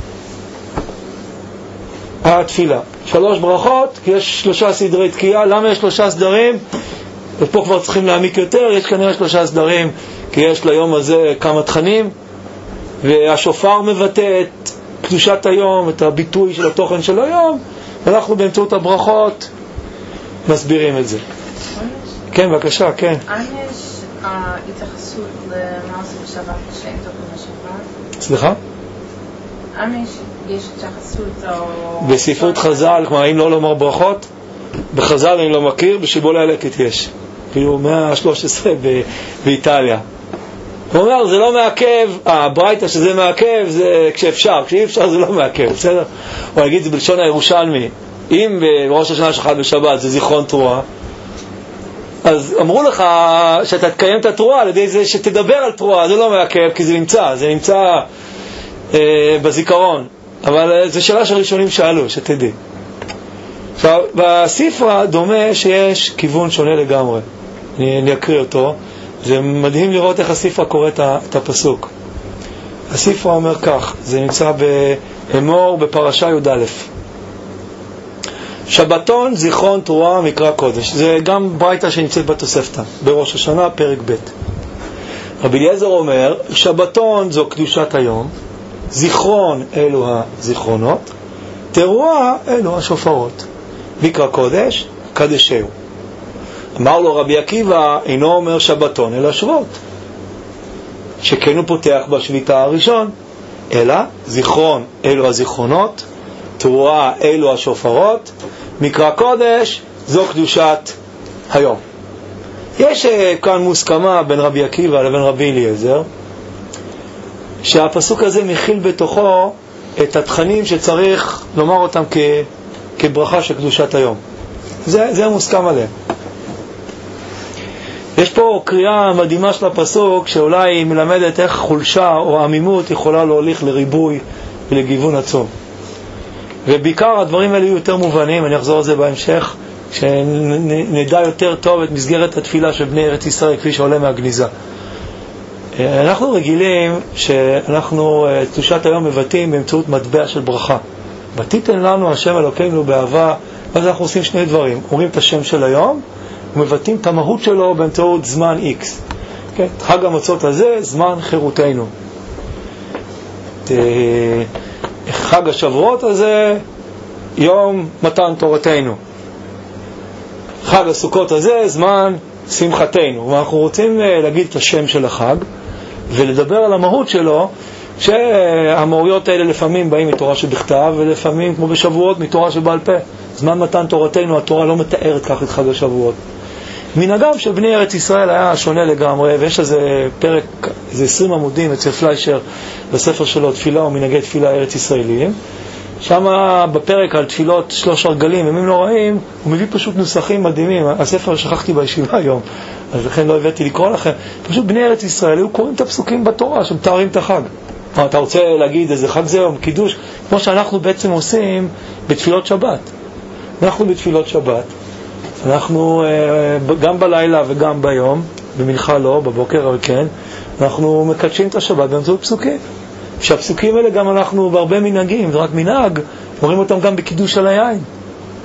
התפילה. שלוש ברכות, כי יש שלושה סדרי תקיעה. למה יש שלושה סדרים? ופה כבר צריכים להעמיק יותר. יש כנראה שלושה סדרים, כי יש ליום הזה כמה תכנים, והשופר מבטא את קדושת היום, את הביטוי של התוכן של היום, ואנחנו באמצעות הברכות מסבירים את זה. כן, בבקשה, כן. האם יש התייחסות למעשה בשבת שאין תוכן בשבת? סליחה? האם יש התייחסות או... בספרות חז"ל, כלומר, אם לא לומר ברכות, בחז"ל אני לא מכיר, בשיבולי הלקט יש. כאילו מאה ה-שלוש עשרה באיטליה. הוא אומר, זה לא מעכב, הברייתא שזה מעכב, זה כשאפשר, כשאי אפשר זה לא מעכב, בסדר? הוא יגיד, זה בלשון הירושלמי, אם בראש השנה שלך בשבת זה זיכרון תרועה, אז אמרו לך שאתה תקיים את התרועה על ידי זה שתדבר על תרועה, זה לא מעכב, כי זה נמצא, זה נמצא אה, בזיכרון. אבל זו שאלה שהראשונים שאלו, שתדעי. עכשיו, בספרה דומה שיש כיוון שונה לגמרי. אני, אני אקריא אותו. זה מדהים לראות איך הספרה קורא את הפסוק. הספרה אומר כך, זה נמצא באמור בפרשה י"א. שבתון, זיכרון, תרועה, מקרא קודש. זה גם ברייתא שנמצאת בתוספתא, בראש השנה, פרק ב'. רבי אליעזר אומר, שבתון זו קדושת היום, זיכרון אלו הזיכרונות, תרועה אלו השופרות. מקרא קודש, קדשהו. אמר לו רבי עקיבא, אינו אומר שבתון אלא שבועות, שכן הוא פותח בשביתה הראשון, אלא זיכרון אלו הזיכרונות, תרועה אלו השופרות, מקרא קודש זו קדושת היום. יש כאן מוסכמה בין רבי עקיבא לבין רבי אליעזר, שהפסוק הזה מכיל בתוכו את התכנים שצריך לומר אותם כ, כברכה של קדושת היום. זה, זה מוסכם עליהם. יש פה קריאה מדהימה של הפסוק שאולי היא מלמדת איך חולשה או עמימות יכולה להוליך לריבוי ולגיוון עצום. ובעיקר הדברים האלה יהיו יותר מובנים, אני אחזור על זה בהמשך, שנדע יותר טוב את מסגרת התפילה של בני ארץ ישראל כפי שעולה מהגניזה. אנחנו רגילים שאנחנו קדושת היום מבטאים באמצעות מטבע של ברכה. ותיתן לנו השם אלוקינו באהבה. אז אנחנו עושים שני דברים, אומרים את השם של היום ומבטאים את המהות שלו באמצעות זמן X. כן? חג המצות הזה, זמן חירותנו. חג השבועות הזה, יום מתן תורתנו. חג הסוכות הזה, זמן שמחתנו. ואנחנו רוצים להגיד את השם של החג ולדבר על המהות שלו, שהמהויות האלה לפעמים באים מתורה שבכתב ולפעמים כמו בשבועות מתורה שבעל פה. זמן מתן תורתנו, התורה לא מתארת כך את חג השבועות. מנהגם של בני ארץ ישראל היה שונה לגמרי, ויש איזה פרק, איזה עשרים עמודים אצל פליישר בספר שלו, תפילה ומנהגי תפילה ארץ ישראליים. שם בפרק על תפילות שלוש הרגלים, ימים נוראים, הוא מביא פשוט נוסחים מדהימים. הספר שכחתי בישיבה היום, אז לכן לא הבאתי לקרוא לכם. פשוט בני ארץ ישראל היו קוראים את הפסוקים בתורה שמתארים את החג. אתה רוצה להגיד איזה חג זה יום קידוש, כמו שאנחנו בעצם עושים בתפילות שבת. אנחנו בתפילות שבת, אנחנו גם בלילה וגם ביום, במנחה לא, בבוקר אבל כן, אנחנו מקדשים את השבת באמצעות פסוקים. שהפסוקים האלה גם אנחנו בהרבה מנהגים, זה רק מנהג, אומרים אותם גם בקידוש על היין.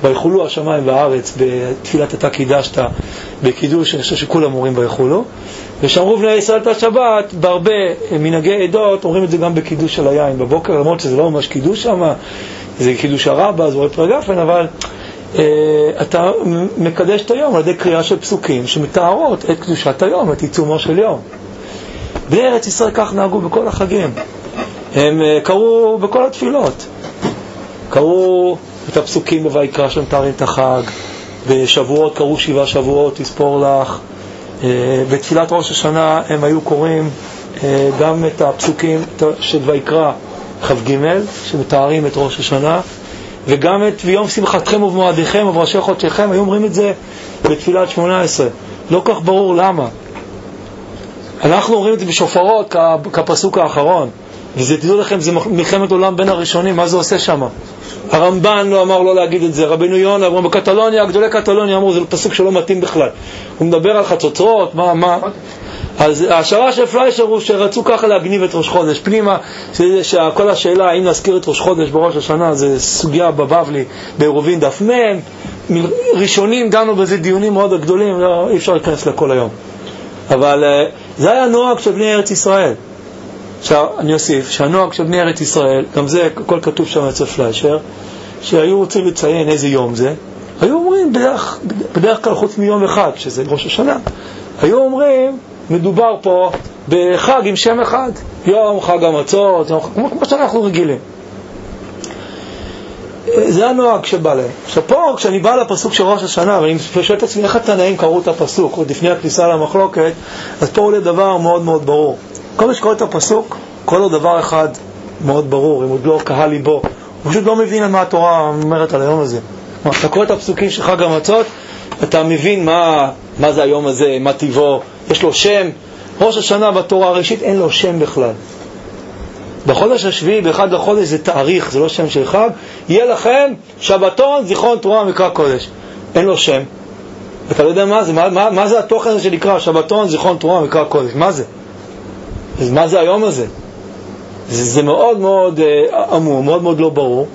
ויחולו השמיים והארץ בתפילת אתה קידשת, בקידוש, אני חושב שכולם אומרים ויחולו. ושמרו בני ישראל את השבת, בהרבה מנהגי עדות אומרים את זה גם בקידוש של היין בבוקר, למרות שזה לא ממש קידוש שם, זה קידוש הרבה, זה רואה פרגפן, אבל אה, אתה מקדש את היום על ידי קריאה של פסוקים שמתארות את קדושת היום, את עיצומו של יום. בני ארץ ישראל כך נהגו בכל החגים, הם אה, קראו בכל התפילות, קראו את הפסוקים בויקרא שמתארים את החג, בשבועות קראו שבעה שבועות תספור לך, בתפילת ראש השנה הם היו קוראים גם את הפסוקים של ויקרא כ"ג שמתארים את ראש השנה, וגם את ויום שמחתכם ובמועדיכם ובראשי חודשיכם, היו אומרים את זה בתפילת שמונה עשרה. לא כך ברור למה. אנחנו אומרים את זה בשופרות כפסוק האחרון, וזה, תדעו לכם, זה מלחמת עולם בין הראשונים. מה זה עושה שם? הרמב"ן לא אמר לא להגיד את זה, רבנו יונה אמרו בקטלוניה, גדולי קטלוניה אמרו זה פסוק שלא מתאים בכלל, הוא מדבר על חצוצרות, מה, מה אז ההשערה של פליישר הוא שרצו ככה להגניב את ראש חודש פנימה, שכל השאלה האם להזכיר את ראש חודש בראש השנה זה סוגיה בבבלי בעירובין דף מם, ראשונים דנו בזה דיונים מאוד גדולים, לא, אי אפשר להיכנס לכל היום, אבל זה היה נוהג של בני ארץ ישראל. עכשיו אני אוסיף שהנוהג של בני ארץ ישראל, גם זה הכל כתוב שם אצל פליישר, שהיו רוצים לציין איזה יום זה, היו אומרים בדרך, בדרך כלל חוץ מיום אחד שזה ראש השנה, היו אומרים מדובר פה בחג עם שם אחד, יום חג המצות, יום, כמו, כמו שאנחנו רגילים. זה הנוהג שבא להם. עכשיו פה כשאני בא לפסוק של ראש השנה ואני שואל את עצמי איך התנאים קראו את הפסוק עוד לפני הכניסה למחלוקת, אז פה עולה דבר מאוד מאוד ברור. כל מי שקורא את הפסוק, כל עוד דבר אחד מאוד ברור, אם עוד לא קהל ליבו, הוא פשוט לא מבין על מה התורה אומרת על היום הזה. אתה קורא את הפסוקים של חג המצות, אתה מבין מה, מה זה היום הזה, מה טבעו, יש לו שם. ראש השנה בתורה הראשית אין לו שם בכלל. בחודש השביעי, באחד לחודש זה תאריך, זה לא שם של חג, יהיה לכם שבתון, זיכרון תורה מקרא קודש. אין לו שם. אתה לא יודע מה זה, מה, מה, מה זה התוכן הזה שנקרא שבתון, זיכרון תורה מקרא קודש, מה זה? אז מה זה היום הזה? זה, זה מאוד מאוד עמום, מאוד מאוד לא ברור.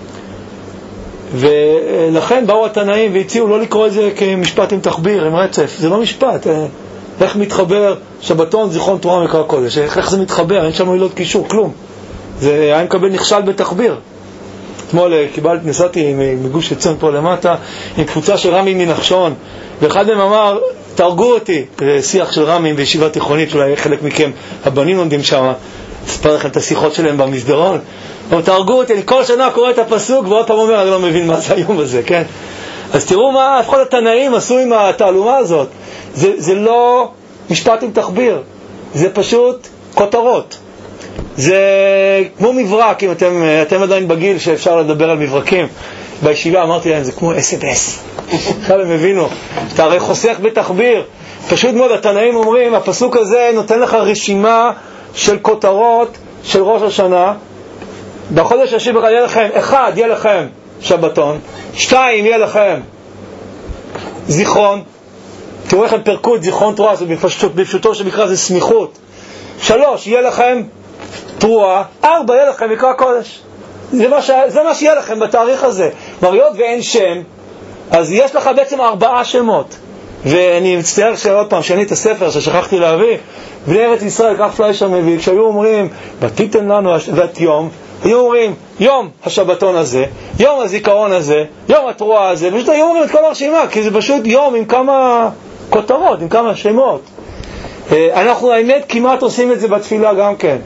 ולכן באו התנאים והציעו לא לקרוא את זה כמשפט עם תחביר, עם רצף. זה לא משפט. איך מתחבר שבתון, זיכרון תורה מקרא קודש? איך, איך זה מתחבר? אין שם מילות קישור, כלום. זה היה מקבל נכשל בתחביר. אתמול קיבלתי, נסעתי מגוש עציון פה למטה עם קבוצה של רמים מנחשון, ואחד מהם אמר, תרגו אותי, שיח של רמים בישיבה תיכונית, אולי חלק מכם הבנים לומדים שם, אספר לכם את השיחות שלהם במסדרון, אבל תרגו אותי, אני כל שנה קורא את הפסוק ועוד פעם אומר, אני לא מבין מה זה היום הזה, כן? אז תראו מה לפחות התנאים עשו עם התעלומה הזאת. זה, זה לא משפט עם תחביר, זה פשוט כותרות. זה כמו מברק, אם אתם, אתם עדיין בגיל שאפשר לדבר על מברקים. בישיבה אמרתי להם, זה כמו אס אם אס. עכשיו הם הבינו, אתה הרי חוסך בתחביר. פשוט מאוד, התנאים אומרים, הפסוק הזה נותן לך רשימה של כותרות של ראש השנה. בחודש השביעי יהיה לכם, אחד, יהיה לכם שבתון, שתיים, יהיה לכם זיכרון. תראו איך הם פרקו את זיכרון תורה, זה בפשוט, בפשוטו שמקרא זה סמיכות. שלוש, יהיה לכם תרועה, ארבע, יהיה לכם מקרא קודש. זה מה, ש... זה מה שיהיה לכם בתאריך הזה. מריות ואין שם, אז יש לך בעצם ארבעה שמות. ואני מצטער שעוד פעם, שאני את הספר ששכחתי להביא, בני ארץ ישראל, כך פליישר מביא, כשהיו אומרים, ותיתן לנו ואת יום, היו אומרים, יום השבתון הזה, יום הזיכרון הזה, יום התרועה הזה, פשוט היו אומרים את כל הרשימה, כי זה פשוט יום עם כמה כותרות, עם כמה שמות. אנחנו האמת כמעט עושים את זה בתפילה גם כן.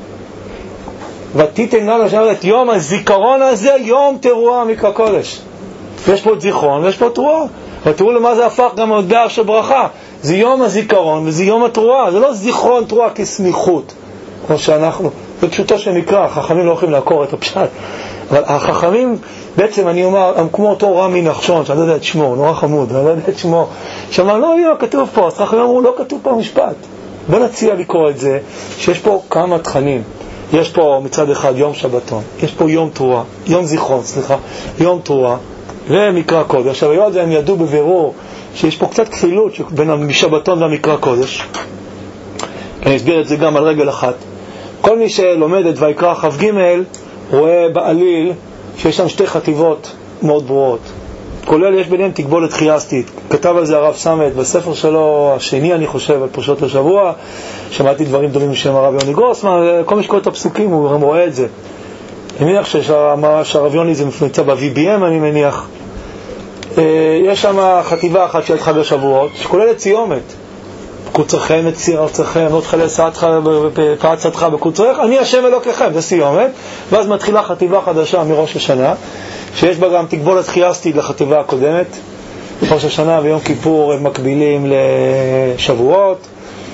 ותיתן לנו את יום הזיכרון הזה, יום תרועה מקרא קודש. יש פה זיכרון ויש פה תרועה. ותראו למה זה הפך גם מטבע של ברכה. זה יום הזיכרון וזה יום התרועה. זה לא זיכרון תרועה כסמיכות, כמו שאנחנו. זה פשוטו שנקרא, החכמים לא יכולים לעקור את הפשט. אבל החכמים, בעצם אני אומר, הם כמו אותו רמי נחשון, שאני לא יודע את שמו, נורא חמוד, אני לא יודע את שמו. שאמר, לא, לא, כתוב פה. אז החכמים אמרו, לא כתוב פה משפט. בוא נציע לקרוא את זה, שיש פה כמה תכנים. יש פה מצד אחד יום שבתון, יש פה יום תרועה, יום זיכרון, סליחה, יום תרועה, ומקרא קודש. עכשיו, היום זה הם ידעו בבירור שיש פה קצת כפילות בין המשבתון והמקרא קודש. אני אסביר את זה גם על רגל אחת. כל מי שלומד את ויקרא כ"ג רואה בעליל שיש שם שתי חטיבות מאוד ברורות. כולל יש ביניהם תקבולת חייסתית. כתב על זה הרב סמט בספר שלו השני, אני חושב, על פרשות השבוע. שמעתי דברים דומים בשם הרב יוני גרוסמן, כל מי שקורא את הפסוקים הוא רואה את זה. אני מניח שהרב יוני זה נמצא ב-וי בי אם, אני מניח. יש שם חטיבה אחת של חג השבועות שכוללת סיומת. קוצרכם את סיר ארצכם, לא תחלה סעתך ופעצתך בקוצרך, אני השם אלוקיכם, זה סיומת. ואז מתחילה חטיבה חדשה מראש השנה, שיש בה גם תקבולת חייסתית לחטיבה הקודמת. ראש השנה ויום כיפור הם מקבילים לשבועות,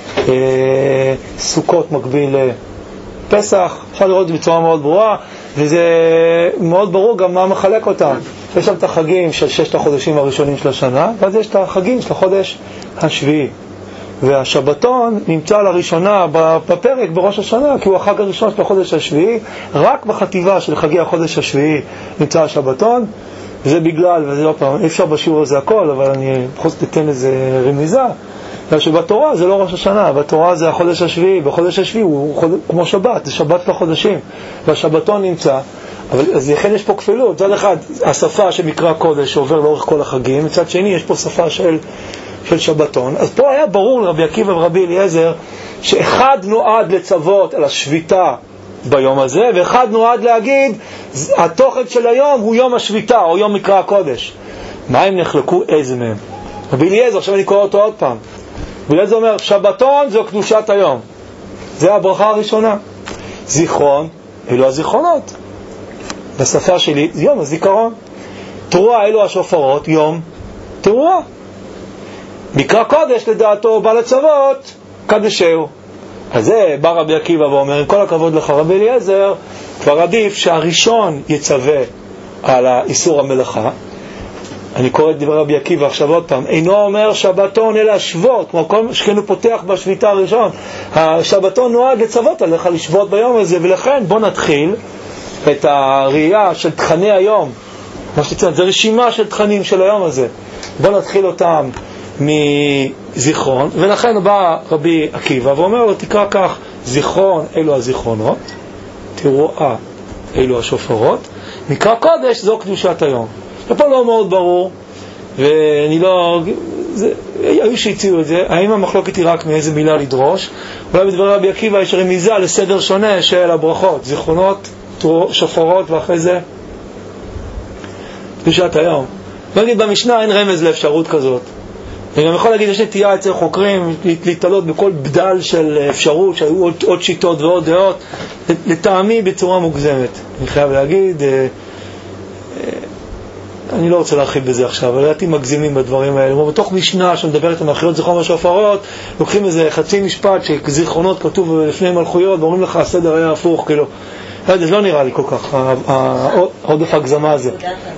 סוכות מקביל לפסח. אפשר לראות בצורה מאוד ברורה, וזה מאוד ברור גם מה מחלק אותם. יש שם את החגים של ששת החודשים הראשונים של השנה, ואז יש את החגים של החודש השביעי. והשבתון נמצא לראשונה בפרק בראש השנה, כי הוא החג הראשון של החודש השביעי. רק בחטיבה של חגי החודש השביעי נמצא השבתון, וזה בגלל, וזה לא פעם, אי אפשר בשיעור הזה הכל, אבל אני בכל זאת אתן איזה רמיזה, שבתורה זה לא ראש השנה, בתורה זה החודש השביעי, בחודש השביעי הוא חוד... כמו שבת, זה שבת לחודשים, והשבתון נמצא. אבל אז לכן יש פה כפילות, צד אחד השפה שמקרא קודש שעובר לאורך כל החגים, מצד שני יש פה שפה של של שבתון. אז פה היה ברור לרבי עקיבא ורבי אליעזר שאחד נועד לצוות על השביתה ביום הזה, ואחד נועד להגיד התוכן של היום הוא יום השביתה או יום מקרא הקודש. מה הם נחלקו? איזה מהם? רבי אליעזר, עכשיו אני קורא אותו עוד פעם. רבי אליעזר אומר שבתון זו קדושת היום, זה הברכה הראשונה. זיכרון אלו הזיכרונות, בשפה שלי זה יום הזיכרון. תרועה אלו השופרות, יום תרועה. מקרא קודש לדעתו בא לצוות קדשהו. אז זה בא רבי עקיבא ואומר, עם כל הכבוד לך רבי אליעזר, כבר עדיף שהראשון יצווה על האיסור המלאכה. אני קורא את דבר רבי עקיבא עכשיו עוד פעם, אינו אומר שבתון אלא שבות, כמו כל שכנו פותח בשביתה הראשון. השבתון נועד לצוות עליך לשבות ביום הזה, ולכן בוא נתחיל את הראייה של תכני היום. זה רשימה של תכנים של היום הזה, בוא נתחיל אותם מזיכרון. ולכן בא רבי עקיבא ואומר לו, תקרא כך, זיכרון אלו הזיכרונות, תרועה אלו השופרות, מקרא קודש זו קדושת היום. ופה לא מאוד ברור, ואני לא זה, היו שהציעו את זה, האם המחלוקת היא רק מאיזה מילה לדרוש. אולי בדבר רבי עקיבא יש רמיזה לסדר שונה של הברכות, זיכרונות, שופרות, ואחרי זה קדושת היום. נגיד במשנה אין רמז לאפשרות כזאת. אני גם יכול להגיד, יש נטייה אצל חוקרים להתעלות בכל בדל של אפשרות, שהיו עוד, עוד שיטות ועוד דעות, לטעמי בצורה מוגזמת. אני חייב להגיד, אה, אה, אני לא רוצה להרחיב בזה עכשיו, אבל לדעתי מגזימים בדברים האלה. בתוך משנה שמדברת על מלכויות זיכרון ושופרות, לוקחים איזה חצי משפט שזיכרונות כתוב לפני מלכויות, ואומרים לך, הסדר היה הפוך, כאילו. זה לא נראה לי כל כך, העודף הגזמה הזה.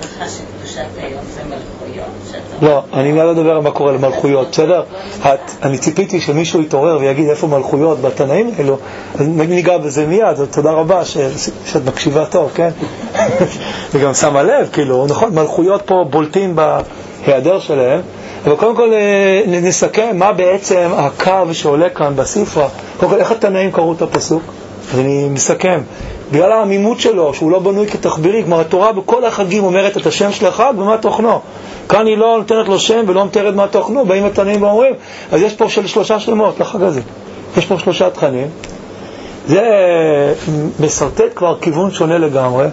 לא, אני לא מדבר על מה קורה למלכויות, בסדר? אני ציפיתי שמישהו יתעורר ויגיד איפה מלכויות בתנאים האלו, אז ניגע בזה מיד, תודה רבה שאת מקשיבה טוב, כן? וגם שמה לב, כאילו, נכון, מלכויות פה בולטים בהיעדר שלהם, אבל קודם כל נסכם מה בעצם הקו שעולה כאן בספרה. קודם כל, איך התנאים קראו את הפסוק? אז אני מסכם. בגלל העמימות שלו, שהוא לא בנוי כתחבירי, כלומר התורה בכל החגים אומרת את השם של החג ומה תוכנו. כאן היא לא נותנת לו שם ולא מתארת מה תוכנו, באים התנאים ואומרים, אז יש פה של שלושה שמות לחג הזה. יש פה שלושה תכנים. זה מסרטט כבר כיוון שונה לגמרי,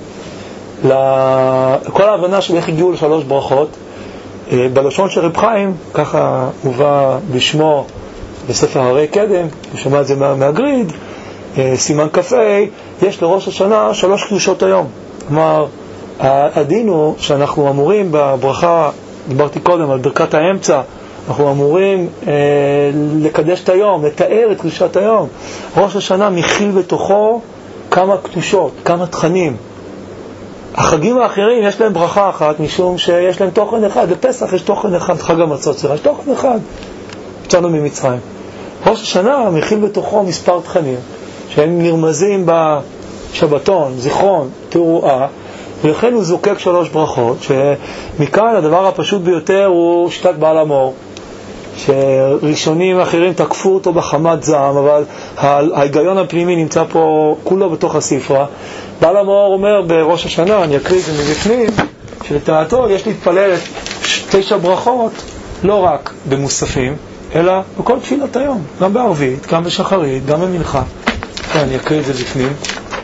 לכל ההבנה של איך הגיעו לשלוש ברכות. בלשון של רב חיים, ככה הובא בשמו בספר הרי קדם, הוא שמע את זה מהגריד, סימן קפה, יש לראש השנה שלוש קדושות היום. כלומר, הדין הוא שאנחנו אמורים בברכה, דיברתי קודם על ברכת האמצע, אנחנו אמורים אה, לקדש את היום, לתאר את קדושת היום. ראש השנה מכיל בתוכו כמה קדושות, כמה תכנים. החגים האחרים יש להם ברכה אחת, משום שיש להם תוכן אחד. לפסח יש תוכן אחד, חג המצות, יש תוכן אחד. יצאנו ממצרים. ראש השנה מכיל בתוכו מספר תכנים, שהם נרמזים בשבתון, זיכרון, תרועה, ולכן הוא זוקק שלוש ברכות, שמכאן הדבר הפשוט ביותר הוא שיטת בעל המור, שראשונים אחרים תקפו אותו בחמת זעם, אבל ההיגיון הפנימי נמצא פה כולו בתוך הספרה. בעל המור אומר בראש השנה, אני אקריא את זה מבפנים, שלטעתו יש להתפלל תשע ברכות, לא רק במוספים, אלא בכל תפילות היום, גם בערבית, גם בשחרית, גם במנחה. אני אקריא את זה בפנים.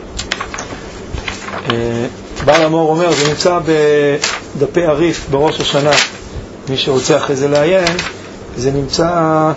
בעל המור אומר, זה נמצא בדפי הריף בראש השנה, מי שרוצה אחרי זה לעיין, זה נמצא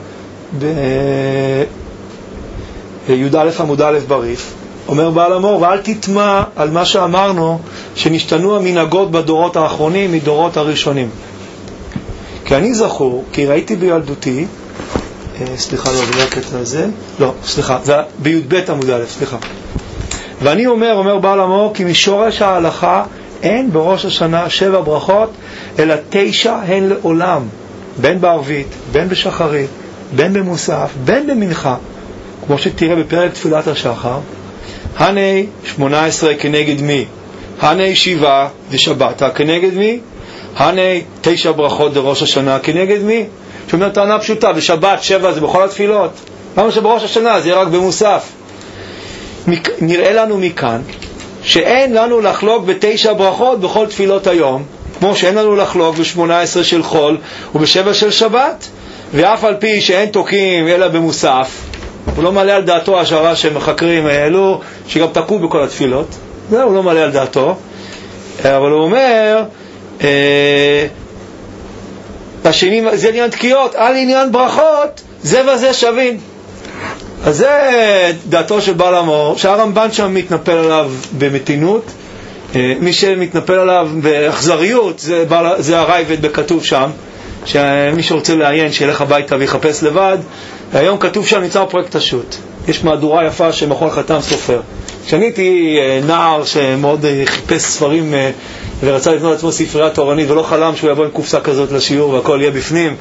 בי"א עמוד א' בריף. אומר בעל המור, ואל תטמע על מה שאמרנו שנשתנו המנהגות בדורות האחרונים מדורות הראשונים. כי אני זכור, כי ראיתי בילדותי, סליחה, לא, זה לא הקטע הזה, לא, סליחה, זה בי"ב עמוד א', סליחה. ואני אומר, אומר בעל המור, כי משורש ההלכה אין בראש השנה שבע ברכות, אלא תשע הן לעולם, בין בערבית, בין בשחרית, בין במוסף, בין במנחה, כמו שתראה בפרק תפילת השחר. הני שמונה עשרה כנגד מי? הני שבעה ושבתה כנגד מי? הני תשע ברכות בראש השנה כנגד מי? שאומר טענה פשוטה, בשבת שבע זה בכל התפילות, למה שבראש השנה זה רק במוסף? נראה לנו מכאן שאין לנו לחלוק בתשע ברכות בכל תפילות היום, כמו שאין לנו לחלוק בשמונה עשרה של חול ובשבע של שבת, ואף על פי שאין תוקים אלא במוסף. הוא לא מעלה על דעתו השערה שמחקרים האלו שגם תקעו בכל התפילות, זה הוא לא מעלה על דעתו, אבל הוא אומר אה, השני, זה עניין תקיעות, על עניין ברכות זה וזה שווים. אז זה דעתו של בעל המור, שהרמב"ן שם מתנפל עליו במתינות, מי שמתנפל עליו באכזריות זה, זה הרייבד בכתוב שם, שמי שרוצה לעיין שילך הביתה ויחפש לבד. היום כתוב שם נמצא פרויקט השו"ת, יש מהדורה יפה שמכון חתם סופר. כשאני הייתי נער שמאוד חיפש ספרים ורצה לבנות לעצמו ספרייה תורנית ולא חלם שהוא יבוא עם קופסה כזאת לשיעור והכל יהיה בפנים,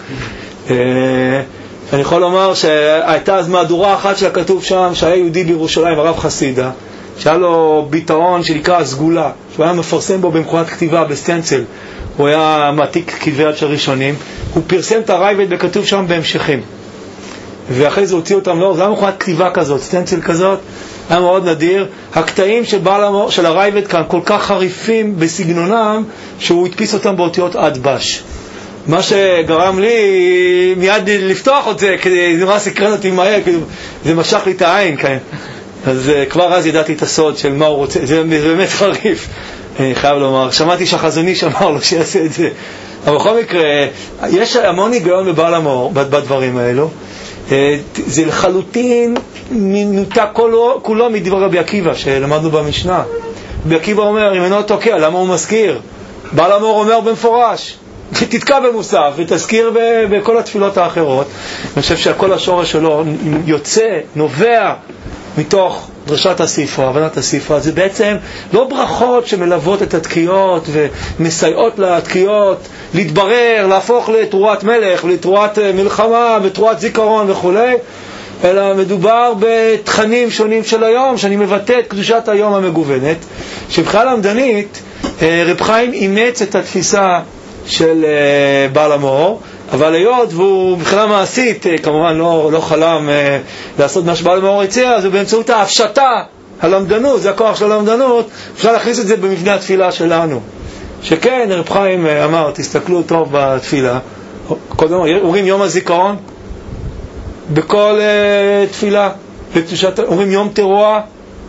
אני יכול לומר שהייתה אז מהדורה אחת של הכתוב שם, שהיה יהודי בירושלים, הרב חסידה, שהיה לו ביטאון שנקרא הסגולה, שהוא היה מפרסם בו במכונת כתיבה בסטנצל, הוא היה מעתיק כתבי יד של ראשונים, הוא פרסם את הרייבד בכתוב שם בהמשכים, ואחרי זה הוציא אותם לאור, זה היה מכונת כתיבה כזאת, סטנצל כזאת, היה מאוד נדיר. הקטעים של, של הרייבד כאן כל כך חריפים בסגנונם, שהוא הדפיס אותם באותיות עד בש. מה שגרם לי מיד לפתוח את זה, כדי זה מה סקרן אותי מהר, זה משך לי את העין כאן. אז כבר אז ידעתי את הסוד של מה הוא רוצה, זה באמת חריף, אני חייב לומר. שמעתי שהחזוני שאמר לו שיעשה את זה, אבל בכל מקרה יש המון היגיון בבעל המור בדברים האלו. זה לחלוטין מנותק כולו, כולו מדבר רבי עקיבא שלמדנו במשנה. רבי עקיבא אומר, אם אינו תוקע, למה הוא מזכיר? בעל המור אומר במפורש, תתקע במוסף ותזכיר בכל התפילות האחרות. אני חושב שהכל השורש שלו יוצא, נובע מתוך דרשת הספרה, הבנת הספרה. זה בעצם לא ברכות שמלוות את התקיעות ומסייעות לתקיעות להתברר, להפוך לתרועת מלך ולתרועת מלחמה ותרועת זיכרון וכו', אלא מדובר בתכנים שונים של היום, שאני מבטא את קדושת היום המגוונת, שבחינה למדנית רב חיים אימץ את התפיסה של בעל המור, אבל היות והוא מבחינה מעשית כמובן לא, לא חלם לעשות מה שבעל המור הציע, אז הוא באמצעות ההפשטה, הלמדנות, זה הכוח של הלמדנות, אפשר להכניס את זה במבנה התפילה שלנו. שכן, רב חיים אמר, תסתכלו טוב בתפילה, קודם אומרים יום הזיכרון בכל uh, תפילה, בקדושת, אומרים יום תרועה,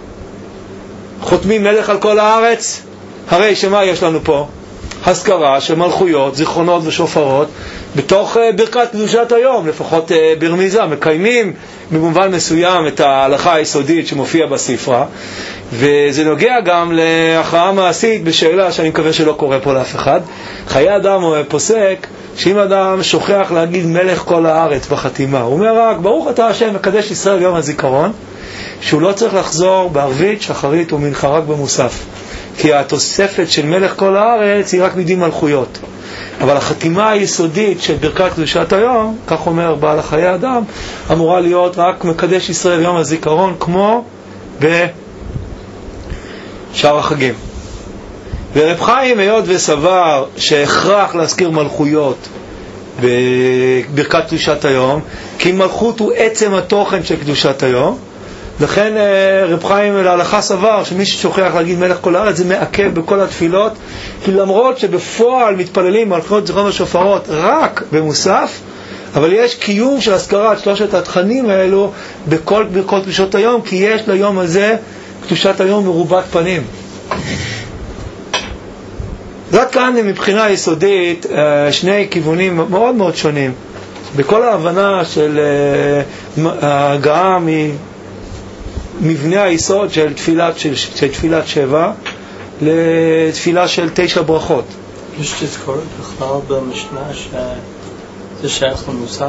חותמים מלך על כל הארץ. הרי שמה יש לנו פה? הזכרה של מלכויות, זיכרונות ושופרות בתוך uh, ברכת קדושת היום, לפחות uh, ברמיזה, מקיימים במובן מסוים את ההלכה היסודית שמופיע בספרה, וזה נוגע גם להכרעה מעשית בשאלה שאני מקווה שלא קורה פה לאף אחד. חיי אדם פוסק שאם אדם שוכח להגיד מלך כל הארץ בחתימה, הוא אומר רק ברוך אתה השם מקדש ישראל יום הזיכרון, שהוא לא צריך לחזור בערבית, שחרית ומנחה רק במוסף, כי התוספת של מלך כל הארץ היא רק מדין מלכויות, אבל החתימה היסודית של ברכת קדושת היום, כך אומר בעל החיי אדם, אמורה להיות רק מקדש ישראל יום הזיכרון כמו בשאר החגים. ורב חיים היות וסבר שהכרח להזכיר מלכויות בברכת קדושת היום, כי מלכות הוא עצם התוכן של קדושת היום, לכן רב חיים להלכה סבר שמי ששוכח להגיד מלך כל הארץ זה מעכב בכל התפילות, כי למרות שבפועל מתפללים מלכות זיכרון ושופרות רק במוסף, אבל יש קיום של הזכרת שלושת התכנים האלו בכל ברכות קדושת היום, כי יש ליום הזה קדושת היום מרובת פנים. זאת כאן מבחינה יסודית שני כיוונים מאוד מאוד שונים בכל ההבנה של ההגעה ממבנה היסוד של תפילת, של, של תפילת שבע לתפילה של תשע ברכות. יש תזכורת בכלל במשנה שזה שייך למוסף?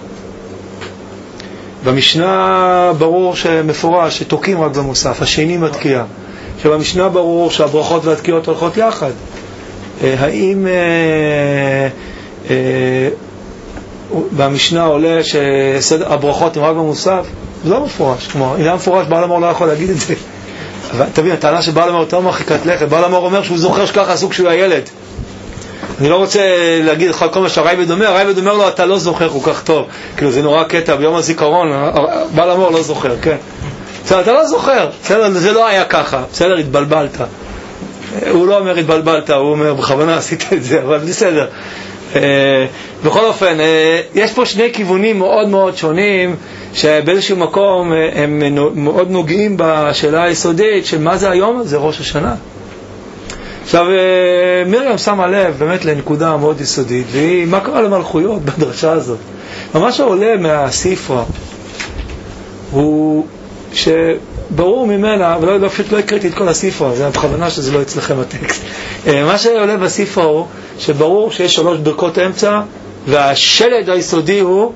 במשנה ברור שמפורש שתוקים רק במוסף, השני מתקיע. שבמשנה ברור שהברכות והתקיעות הולכות יחד. האם אה, אה, במשנה עולה שהברכות הן רק במוסף? זה לא מפורש. כמו, אם זה מפורש, בעל המור לא יכול להגיד את זה. אבל תבין, הטענה שבעל המור יותר מרחיקת לכת. בעל המור אומר שהוא זוכר שככה עשו כשהוא הילד. אני לא רוצה להגיד לך כל מה שהרייבד אומר. הרייבד אומר לו, אתה לא זוכר כל כך טוב. כאילו זה נורא קטע, ביום הזיכרון, בעל המור לא זוכר, כן. בסדר, אתה לא זוכר. בסדר, זה לא היה ככה. בסדר, התבלבלת. הוא לא אומר התבלבלת, הוא אומר בכוונה עשית את זה, אבל בסדר. בכל אופן, יש פה שני כיוונים מאוד מאוד שונים, שבאיזשהו מקום הם מאוד נוגעים בשאלה היסודית של מה זה היום, זה ראש השנה. עכשיו, מרים שמה לב באמת לנקודה מאוד יסודית, והיא מה קרה למלכויות בדרשה הזאת. ממש העולה מהספרה הוא שברור ממנה, ולא לא, פשוט לא הקראתי את כל הספרה, זה בכוונה שזה לא אצלכם הטקסט. מה שעולה בספרה הוא שברור שיש שלוש ברכות אמצע, והשלד היסודי הוא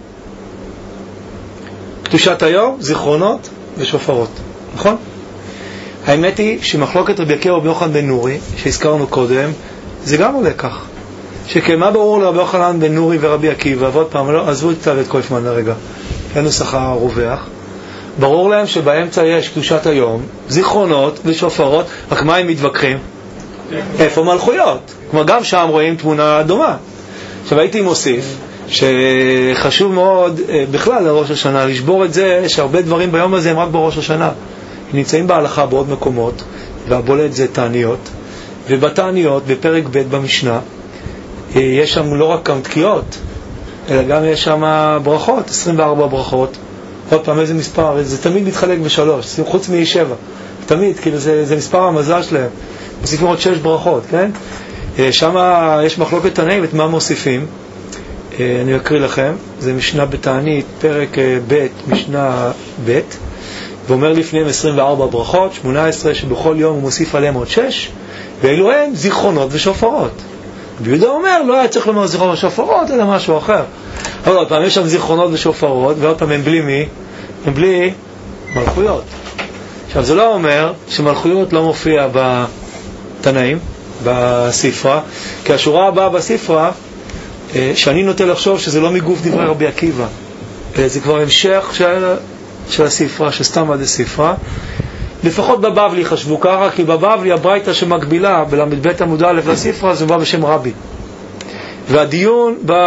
קדושת היום, זיכרונות ושופרות. נכון? האמת היא שמחלוקת רבי עקיבא ורבי יוחנן בן נורי, שהזכרנו קודם, זה גם עולה כך. שכמה ברור לרבי יוחנן בן נורי ורבי עקיבא, ועוד פעם, לא, עזבו את צוות קויפמן לרגע, אין נוסח הרווח, ברור להם שבאמצע יש קדושת היום, זיכרונות ושופרות, רק מה הם מתווכחים? איפה מלכויות? כלומר, גם שם רואים תמונה דומה. עכשיו הייתי מוסיף שחשוב מאוד בכלל לראש השנה לשבור את זה שהרבה דברים ביום הזה הם רק בראש השנה. נמצאים בהלכה בעוד מקומות, והבולט זה תעניות, ובתעניות בפרק ב' במשנה יש שם לא רק כמה תקיעות, אלא גם יש שם ברכות, עשרים וארבע ברכות. עוד פעם, איזה מספר? זה תמיד מתחלק בשלוש, חוץ משבע. תמיד, כאילו זה, זה מספר המזל שלהם. מוסיפים עוד שש ברכות, כן? שם יש מחלוקת תנאים, את מה מוסיפים? אני אקריא לכם. זה משנה בתענית, פרק ב', משנה ב', ואומר לפניהם עשרים וארבע ברכות, שמונה עשרה שבכל יום הוא מוסיף עליהם עוד שש, ואלו הם זיכרונות ושופרות. ביהודה אומר, לא היה צריך לומר זיכרונות ושופרות, אלא משהו אחר. אבל עוד פעם, יש שם זיכרונות ושופרות, ועוד פעם הם בלי מי? הם בלי מלכויות. עכשיו, זה לא אומר שמלכויות לא מופיע בתנאים, בספרה, כי השורה הבאה בספרה, שאני נוטה לחשוב שזה לא מגוף דברי רבי עקיבא, זה כבר המשך של, של הספרה, שסתם עד הספרה. לפחות בבבלי חשבו ככה, כי בבבלי הברייתא שמקבילה בלמד בית עמוד א' לספרה, זה בא בשם רבי. והדיון ב...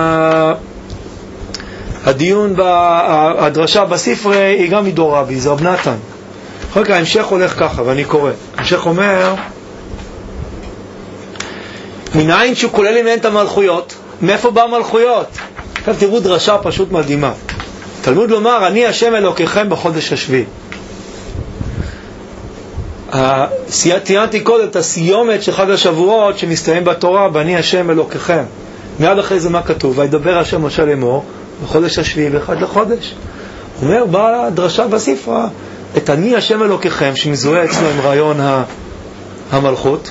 הדיון בהדרשה בספרה היא גם מדור רבי, זה רב נתן. אחר כך ההמשך הולך ככה, ואני קורא. ההמשך אומר, מנין שהוא כולל אם אין את המלכויות? מאיפה בא המלכויות? עכשיו תראו דרשה פשוט מדהימה. תלמוד לומר, אני השם אלוקיכם בחודש השביעי. ציינתי קודם את הסיומת של חג השבועות שמסתיים בתורה, ואני השם אלוקיכם. מיד אחרי זה מה כתוב? וידבר השם משה לאמור בחודש השביעי ואחד לחודש. אומר בדרשה בספרה את אני השם אלוקיכם שמזוהה אצלו עם רעיון המלכות.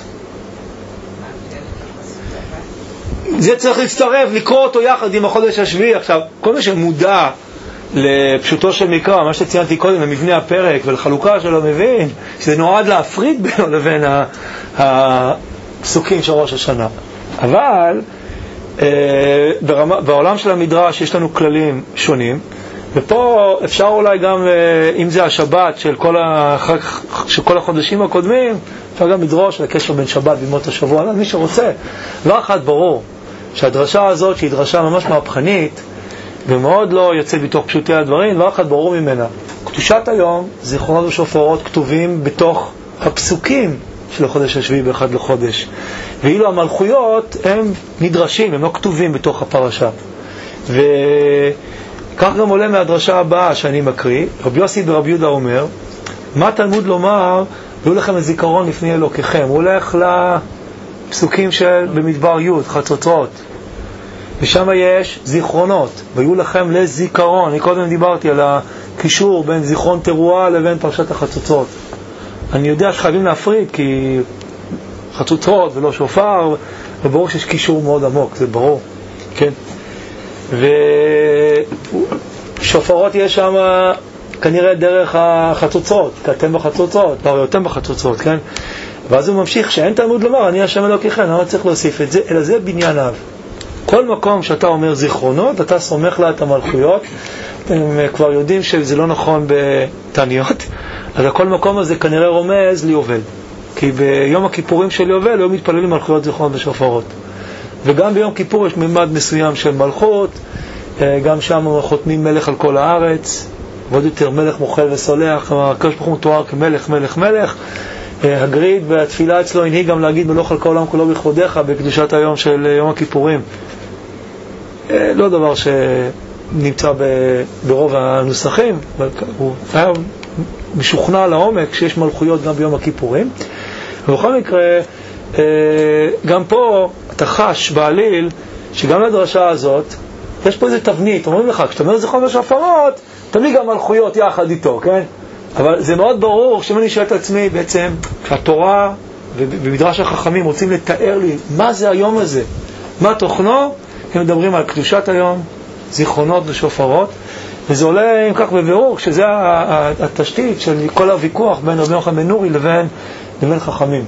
זה צריך להצטרף, לקרוא אותו יחד עם החודש השביעי. עכשיו, כל מי שמודע לפשוטו של מקרא, מה שציינתי קודם, למבנה הפרק ולחלוקה שלו, מבין שזה נועד להפריד בינו לבין הפסוקים של ראש השנה. אבל אה, ברמה, בעולם של המדרש יש לנו כללים שונים, ופה אפשר אולי גם, אה, אם זה השבת של כל, הח... של כל החודשים הקודמים, אפשר גם לדרוש לקשר בין שבת בימות השבוע, מי שרוצה. ואחד ברור שהדרשה הזאת, שהיא דרשה ממש מהפכנית, ומאוד לא יוצא בתוך פשוטי הדברים, ואחד ברור ממנה קדושת היום, זיכרונות ושופרות כתובים בתוך הפסוקים של החודש השביעי באחד לחודש. ואילו המלכויות הם נדרשים, הם לא כתובים בתוך הפרשה. וכך גם עולה מהדרשה הבאה שאני מקריא. רבי יוסי ברבי יהודה אומר, מה תלמוד לומר, ויהיו לכם לזיכרון לפני אלוקיכם. הוא הולך לפסוקים של במדבר י' חצוצרות. ושם יש זיכרונות, ויהיו לכם לזיכרון. אני קודם דיברתי על הקישור בין זיכרון תרועה לבין פרשת החצוצרות. אני יודע שחייבים להפריד, כי חצוצרות ולא שופר, וברור שיש קישור מאוד עמוק, זה ברור, כן? ושופרות יש שם כנראה דרך החצוצרות, כי אתם בחצוצרות, לא, אתם בחצוצרות, כן? ואז הוא ממשיך, שאין תלמוד לומר, אני השם אלוקיכם, אני לא צריך להוסיף את זה, אלא זה בניין אב. כל מקום שאתה אומר זיכרונות, אתה סומך לה את המלכויות. אתם כבר יודעים שזה לא נכון בתניות, אז כל מקום הזה כנראה רומז ליובל. כי ביום הכיפורים של יובל היו מתפללים מלכויות זיכרונות ושופרות. וגם ביום כיפור יש ממד מסוים של מלכות, גם שם חותמים מלך על כל הארץ, ועוד יותר מלך מוחל וסולח, הקדוש ברוך הוא מתואר כמלך, מלך, מלך. הגריד והתפילה אצלו הנהיג גם להגיד מלוך על כל העולם כולו בכבודך בקדושת היום של יום הכיפורים. לא דבר שנמצא ברוב הנוסחים, הוא היה משוכנע לעומק שיש מלכויות גם ביום הכיפורים. ובכל מקרה, גם פה אתה חש בעליל שגם לדרשה הזאת יש פה איזה תבנית. אומרים לך, כשאתה אומר זיכרון ושופרות, תמיד גם מלכויות יחד איתו, כן? אבל זה מאוד ברור שאם אני שואל את עצמי בעצם, כשהתורה ובמדרש החכמים רוצים לתאר לי מה זה היום הזה, מה תוכנו, הם מדברים על קדושת היום, זיכרונות ושופרות, וזה עולה אם כך בבירור, שזה התשתית של כל הוויכוח בין רבי יוחנן בן נורי לבין, לבין חכמים.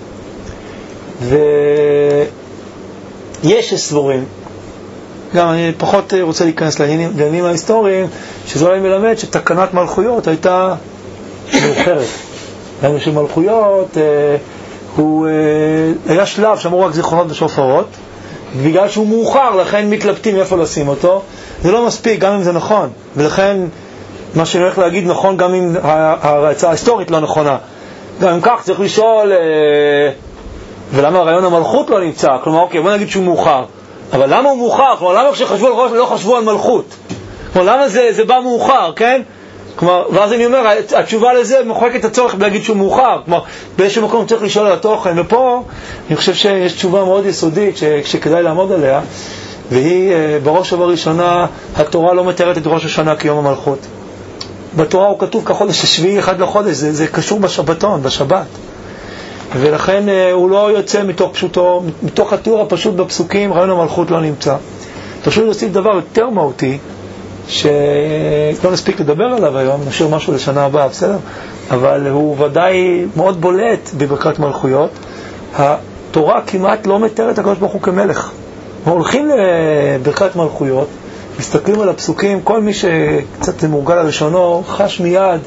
ויש סבורים, גם אני פחות רוצה להיכנס לעניינים, לעניינים ההיסטוריים, שזה אולי מלמד שתקנת מלכויות הייתה מאוחרת. למה שמלכויות אה, הוא אה, היה שלב שאמרו רק זיכרונות ושופרות, בגלל שהוא מאוחר, לכן מתלבטים איפה לשים אותו. זה לא מספיק, גם אם זה נכון, ולכן מה שאני הולך להגיד נכון גם אם ההרצאה ההיסטורית לא נכונה. גם אם כך צריך לשאול, אה, ולמה הרעיון המלכות לא נמצא? כלומר, אוקיי, בוא נגיד שהוא מאוחר, אבל למה הוא מאוחר? כלומר, למה כשחשבו על ראש לא חשבו על מלכות? כלומר, למה זה, זה בא מאוחר, כן? כלומר, ואז אני אומר, התשובה לזה מוחק את הצורך להגיד שהוא מאוחר. כלומר, באיזשהו מקום צריך לשאול על התוכן, ופה אני חושב שיש תשובה מאוד יסודית ש, שכדאי לעמוד עליה, והיא בראש ובראשונה, התורה לא מתארת את ראש השנה כיום המלכות. בתורה הוא כתוב כחודש השביעי אחד לחודש, זה, זה קשור בשבתון, בשבת. ולכן הוא לא יוצא מתוך פשוטו, מתוך התיאור הפשוט בפסוקים, רעיון המלכות לא נמצא. פשוט להוסיף דבר יותר מהותי, שלא נספיק לדבר עליו היום, נשאיר משהו לשנה הבאה, בסדר? אבל הוא ודאי מאוד בולט בברכת מלכויות. התורה כמעט לא מתארת הקדוש ברוך הוא כמלך. הולכים לברכת מלכויות, מסתכלים על הפסוקים, כל מי שקצת מורגל לראשונו חש מיד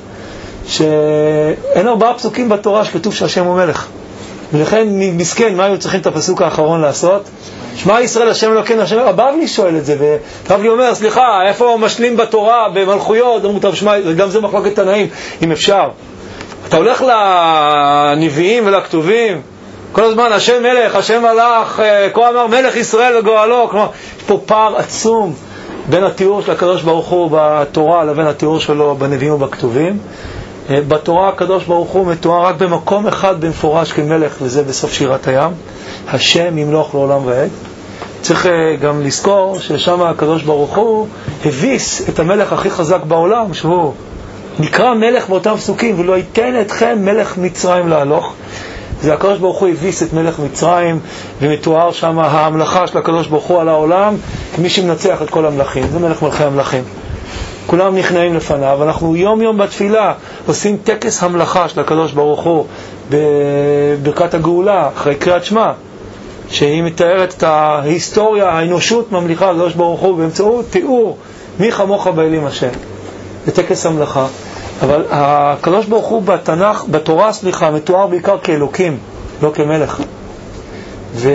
שאין ארבעה פסוקים בתורה שכתוב שהשם הוא מלך. ולכן מסכן, מה היו צריכים את הפסוק האחרון לעשות? שמע ישראל השם אלוקינו השם. הבבלי שואל את זה, ובבלי אומר, סליחה, איפה משלים בתורה במלכויות? אמרו, טוב, שמע, גם זה מחלוקת תנאים, אם אפשר. אתה הולך לנביאים ולכתובים, כל הזמן השם מלך, השם מלך, כה אמר מלך ישראל וגואלו. כלומר, יש פה פער עצום בין התיאור של הקדוש ברוך הוא בתורה לבין התיאור שלו בנביאים ובכתובים. בתורה הקדוש ברוך הוא מתואר רק במקום אחד במפורש כמלך, וזה בסוף שירת הים, השם ימלוך לעולם ועד. צריך גם לזכור ששם הקדוש ברוך הוא הביס את המלך הכי חזק בעולם, שהוא נקרא מלך באותם פסוקים, ולא ייתן אתכם מלך מצרים להלוך. זה הקדוש ברוך הוא הביס את מלך מצרים, ומתואר שם ההמלכה של הקדוש ברוך הוא על העולם כמי שמנצח את כל המלכים. זה מלך מלכי המלכים, כולם נכנעים לפניו. אנחנו יום יום בתפילה עושים טקס המלכה של הקדוש ברוך הוא בברכת הגאולה אחרי קריאת שמע, שהיא מתארת את ההיסטוריה, האנושות ממליכה הקדוש ברוך הוא באמצעות תיאור מי כמוך באלים השם. זה טקס המלכה. אבל הקדוש ברוך הוא בתנ"ך, בתורה סליחה, מתואר בעיקר כאלוקים, לא כמלך.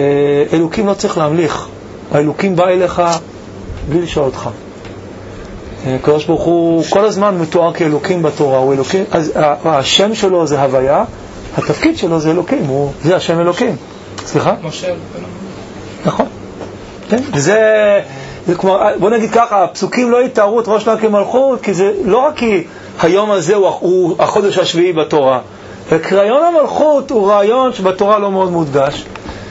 ואלוקים לא צריך להמליך, האלוקים בא אליך בלי לשאול אותך. הקדוש ברוך הוא כל הזמן מתואר כאלוקים בתורה, הוא אלוקים, אז השם שלו זה הוויה, התפקיד שלו זה אלוקים, הוא, זה השם אלוקים. סליחה? משה. נכון. כן, וזה, זה כמו, בוא נגיד ככה, הפסוקים לא יתארו את ראש השנה כמלכות, כי זה לא רק כי היום הזה הוא, הוא החודש השביעי בתורה, רעיון המלכות הוא רעיון שבתורה לא מאוד מודגש.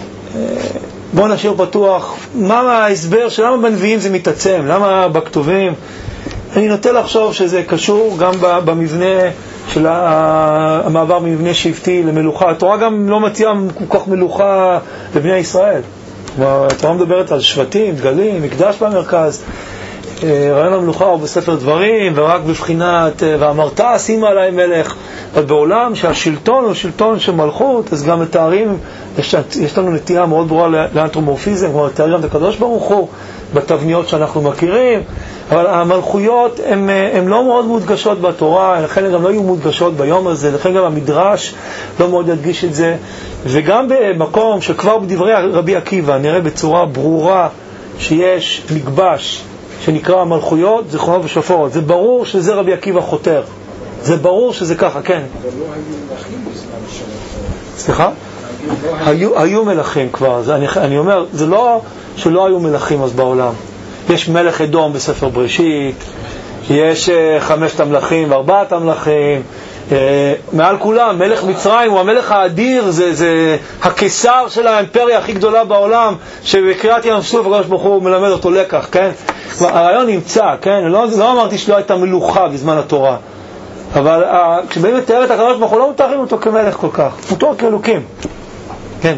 בואו נשאיר פתוח, מה ההסבר של למה בנביאים זה מתעצם, למה בכתובים? אני נוטה לחשוב שזה קשור גם במבנה של המעבר ממבנה שבטי למלוכה. התורה גם לא מציעה כל כך מלוכה לבני ישראל. התורה מדברת על שבטים, דגלים, מקדש במרכז. רעיון המלוכה הוא בספר דברים, ורק בבחינת ואמרת שימה עליי מלך. אבל בעולם שהשלטון הוא שלטון של מלכות, אז גם מתארים, יש, יש לנו נטייה מאוד ברורה לאנתרומורפיזם, כלומר מתארים גם את הקדוש ברוך הוא בתבניות שאנחנו מכירים, אבל המלכויות הן, הן לא מאוד מודגשות בתורה, לכן הן גם לא יהיו מודגשות ביום הזה, לכן גם המדרש לא מאוד ידגיש את זה, וגם במקום שכבר בדברי רבי עקיבא נראה בצורה ברורה שיש מקבש שנקרא המלכויות, זיכרונות ושופרות, זה ברור שזה רבי עקיבא חותר, זה ברור שזה ככה, כן. אבל לא היו מלכים בזמן השלטון. סליחה? היו, היו מלכים כבר, זה, אני, אני אומר, זה לא שלא היו מלכים אז בעולם. יש מלך אדום בספר בראשית, יש uh, חמשת המלכים וארבעת המלכים, uh, מעל כולם, מלך מצרים הוא המלך האדיר, זה, זה הקיסר של האימפריה הכי גדולה בעולם, שבקריאת ים סוף הקדוש ברוך הוא מלמד אותו לקח, כן? הרעיון נמצא, כן? לא, לא אמרתי שלא הייתה מלוכה בזמן התורה, אבל uh, כשבאים לתאר את הקדוש ברוך הוא לא מתארים אותו כמלך כל כך, הוא מתואר כאלוקים. כן,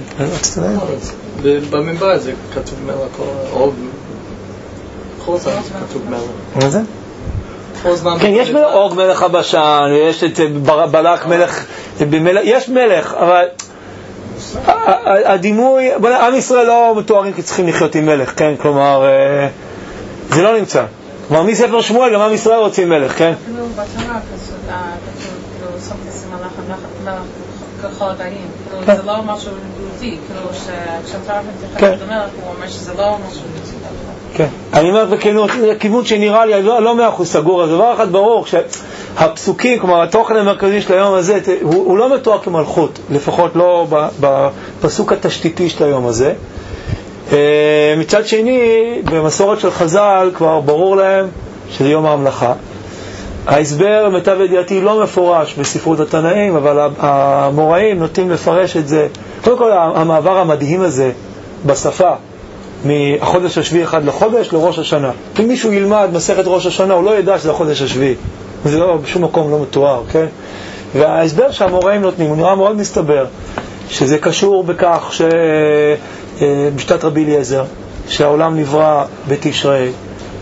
במדבר זה כתוב מלך, או חוזן כתוב מלך. מה זה? כן, יש מלך, אוג מלך הבשן, יש את בלק מלך, יש מלך, אבל הדימוי, עם ישראל לא מתוארים כי צריכים לחיות עם מלך, כן, כלומר, זה לא נמצא. כלומר, מספר שמואל גם עם ישראל רוצים מלך, כן? כאילו, בתורה כתוב, שמתי סימן לך מלך ככל הדעים, כאילו, זה לא משהו יהודי, כאילו, כשאתה מתייחס למלך, הוא אומר שזה לא משהו יהודי. כן, אני אומר בכיוון שנראה לי לא מאה אחוז סגור, אז דבר אחד ברור, שהפסוקים, כלומר התוכן המרכזי של היום הזה, הוא לא מתואר כמלכות, לפחות לא בפסוק התשתיתי של היום הזה. מצד שני, במסורת של חז"ל כבר ברור להם שזה יום ההמלכה. ההסבר למיטב ידיעתי לא מפורש בספרות התנאים, אבל המוראים נוטים לפרש את זה. קודם כל, המעבר המדהים הזה בשפה, מהחודש השביעי אחד לחודש לראש השנה. אם מישהו ילמד מסכת ראש השנה, הוא לא ידע שזה החודש השביעי. זה לא, בשום מקום לא מתואר, כן? וההסבר שהמוראים נותנים, הוא נראה מאוד מסתבר, שזה קשור בכך שבשיטת רבי אליעזר, שהעולם נברא בתשרי,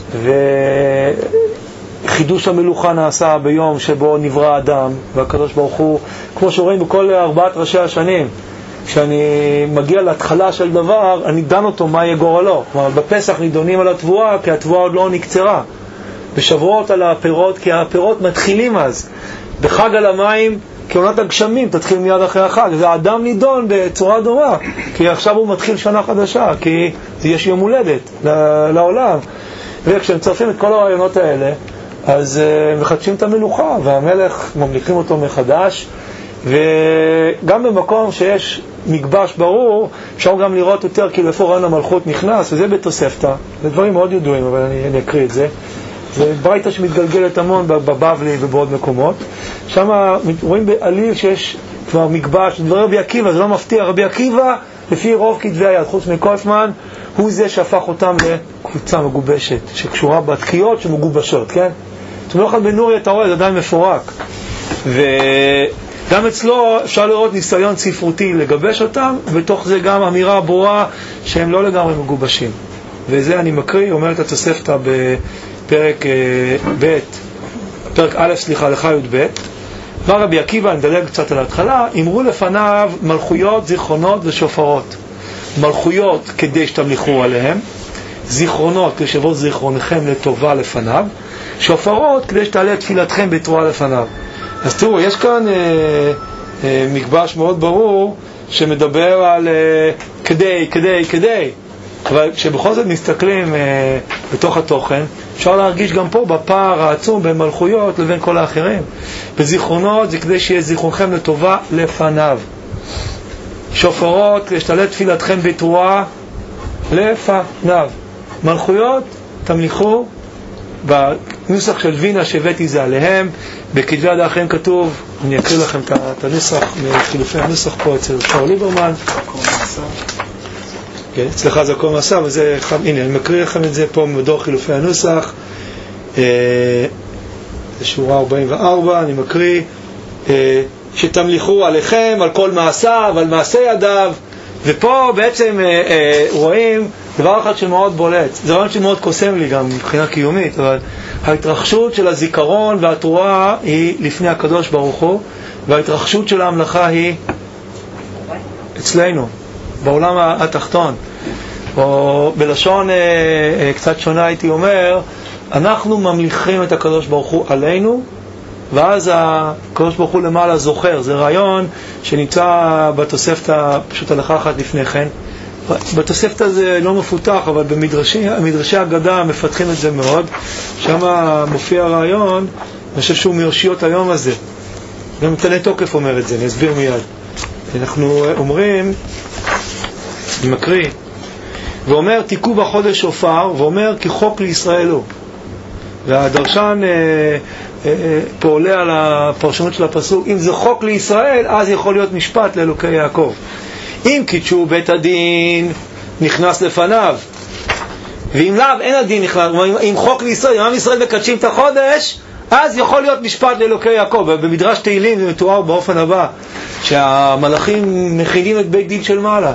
וחידוש המלוכה נעשה ביום שבו נברא אדם, והקדוש ברוך הוא, כמו שרואים בכל ארבעת ראשי השנים, כשאני מגיע להתחלה של דבר, אני דן אותו מה יהיה גורלו. כלומר, בפסח נידונים על התבואה, כי התבואה עוד לא נקצרה. בשבועות על הפירות, כי הפירות מתחילים אז. בחג על המים, כעונת הגשמים, תתחיל מיד אחרי החג. והאדם נידון בצורה דומה, כי עכשיו הוא מתחיל שנה חדשה, כי יש יום הולדת לעולם. וכשהם צרפים את כל הרעיונות האלה, אז uh, מחדשים את המלוכה, והמלך ממליכים אותו מחדש, וגם במקום שיש מקבש ברור, אפשר גם לראות יותר כאילו איפה רעיון המלכות נכנס, וזה בתוספתא, זה דברים מאוד ידועים, אבל אני, אני אקריא את זה. זה ברייתא שמתגלגלת המון בבבלי ובעוד מקומות. שם רואים בעליל שיש כבר מקבש, זה לא רבי עקיבא, זה לא מפתיע, רבי עקיבא, לפי רוב כתבי היד, חוץ מקויפמן, הוא זה שהפך אותם לקבוצה מגובשת, שקשורה בתקיעות שמגובשות, כן? זאת אומרת, לא בנורי אתה רואה, זה עדיין מפורק. וגם אצלו אפשר לראות ניסיון ספרותי לגבש אותם, ובתוך זה גם אמירה ברורה שהם לא לגמרי מגובשים. וזה אני מקריא, אומר את התוספתא בפרק ב', פרק א', סליחה, לך י' ב'. אמר רבי עקיבא, נדלג קצת על ההתחלה, אמרו לפניו מלכויות, זיכרונות ושופרות. מלכויות כדי שתמליכו עליהם, זיכרונות כדי שבוא זיכרונכם לטובה לפניו, שופרות כדי שתעלה תפילתכם בתרועה לפניו. אז תראו, יש כאן אה, אה, מקבש מאוד ברור שמדבר על אה, כדי, כדי, כדי. אבל כשבכל זאת מסתכלים אה, בתוך התוכן, אפשר להרגיש גם פה בפער העצום בין מלכויות לבין כל האחרים. בזיכרונות זה כדי שיהיה זיכרונכם לטובה לפניו. שופרות, להשתלט תפילתכם בתרועה לפניו. מלכויות, תמליכו בנוסח של וינה שהבאתי זה עליהם. בכתבי יד האחרים כתוב, אני אקריא לכם את הנוסח מחילופי הנוסח פה אצל שר ליברמן. כן, אצלך זה הכל מסע, וזה, הנה, אני מקריא לכם את זה פה מדור חילופי הנוסח. זה שורה ארבעים וארבע, אני מקריא. שתמליכו עליכם, על כל מעשיו, על מעשי ידיו. ופה בעצם רואים דבר אחד שמאוד בולט, זה דבר שמאוד קוסם לי גם מבחינה קיומית, אבל ההתרחשות של הזיכרון והתרועה היא לפני הקדוש ברוך הוא, וההתרחשות של ההמלכה היא אצלנו, בעולם התחתון. או בלשון קצת שונה הייתי אומר, אנחנו ממליכים את הקדוש ברוך הוא עלינו, ואז הקדוש ברוך הוא למעלה זוכר. זה רעיון שנמצא בתוספתא, פשוט הלכה אחת לפני כן. בתוספתא זה לא מפותח, אבל במדרשי מדרשי אגדה מפתחים את זה מאוד. שם מופיע רעיון, אני חושב שהוא מרשיות היום הזה. גם תנא תוקף אומר את זה, אני אסביר מיד. אנחנו אומרים, אני מקריא, ואומר תיקו בחודש שופר, ואומר כי חוק לישראל הוא. והדרשן אה, אה, פה עולה על הפרשנות של הפסוק, אם זה חוק לישראל, אז יכול להיות משפט לאלוקי יעקב. אם קידשו בית הדין, נכנס לפניו. ואם לאו, אין הדין נכנס. אם חוק לישראל, אם עם ישראל מקדשים את החודש, אז יכול להיות משפט לאלוקי יעקב. במדרש תהילים זה מתואר באופן הבא, שהמלאכים מכינים את בית דין של מעלה.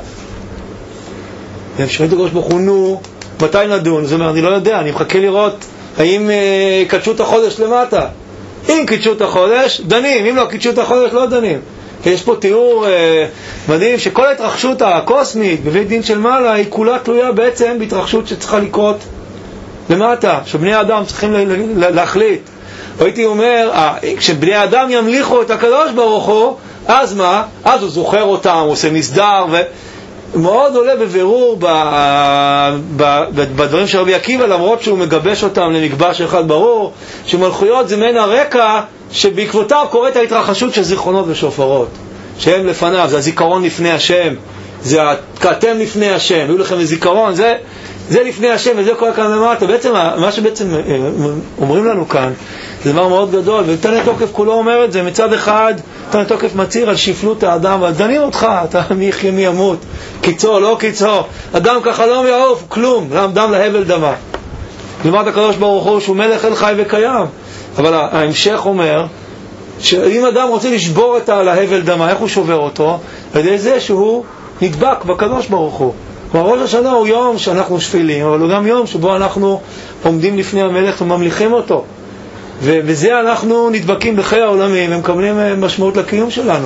והם שואלים את הקדוש ברוך הוא, נו, מתי נדון? זאת אומרת, אני לא יודע, אני מחכה לראות האם uh, קדשו את החודש למטה. אם קדשו את החודש, דנים. אם לא קדשו את החודש, לא דנים. כי יש פה תיאור uh, מדהים שכל ההתרחשות הקוסמית בבית דין של מעלה היא כולה תלויה בעצם בהתרחשות שצריכה לקרות למטה, שבני האדם צריכים להחליט. הייתי אומר, כשבני האדם ימליכו את הקדוש ברוך הוא, אז מה? אז הוא זוכר אותם, הוא עושה מסדר, ומאוד עולה בבירור ב... ב... בדברים של רבי עקיבא, למרות שהוא מגבש אותם למגבש אחד ברור, שמלכויות זה מן הרקע שבעקבותיו קורית ההתרחשות של זיכרונות ושופרות, שהם לפניו, זה הזיכרון לפני השם, זה הכתם לפני השם, היו לכם זיכרון, זה, זה לפני השם, וזה קורה כאן למטה. בעצם, מה שבעצם אומרים לנו כאן, זה דבר מאוד גדול, ותנא תוקף כולו אומר את זה. מצד אחד, תנא תוקף מצהיר על שפלות האדם, דנים אותך, אתה מי יחיה מי ימות, קיצו, לא קיצו, אדם ככה לא יעוף, כלום, דם להבל דמה. למד הקדוש ברוך הוא שהוא מלך אל חי וקיים. אבל ההמשך אומר, שאם אדם רוצה לשבור את להבל דמה, איך הוא שובר אותו? על ידי זה שהוא נדבק בקדוש ברוך הוא. כלומר, ראש השנה הוא יום שאנחנו שפילים, אבל הוא גם יום שבו אנחנו עומדים לפני המלך וממליכים אותו. ובזה אנחנו נדבקים בחיי העולמים ומקבלים משמעות לקיום שלנו.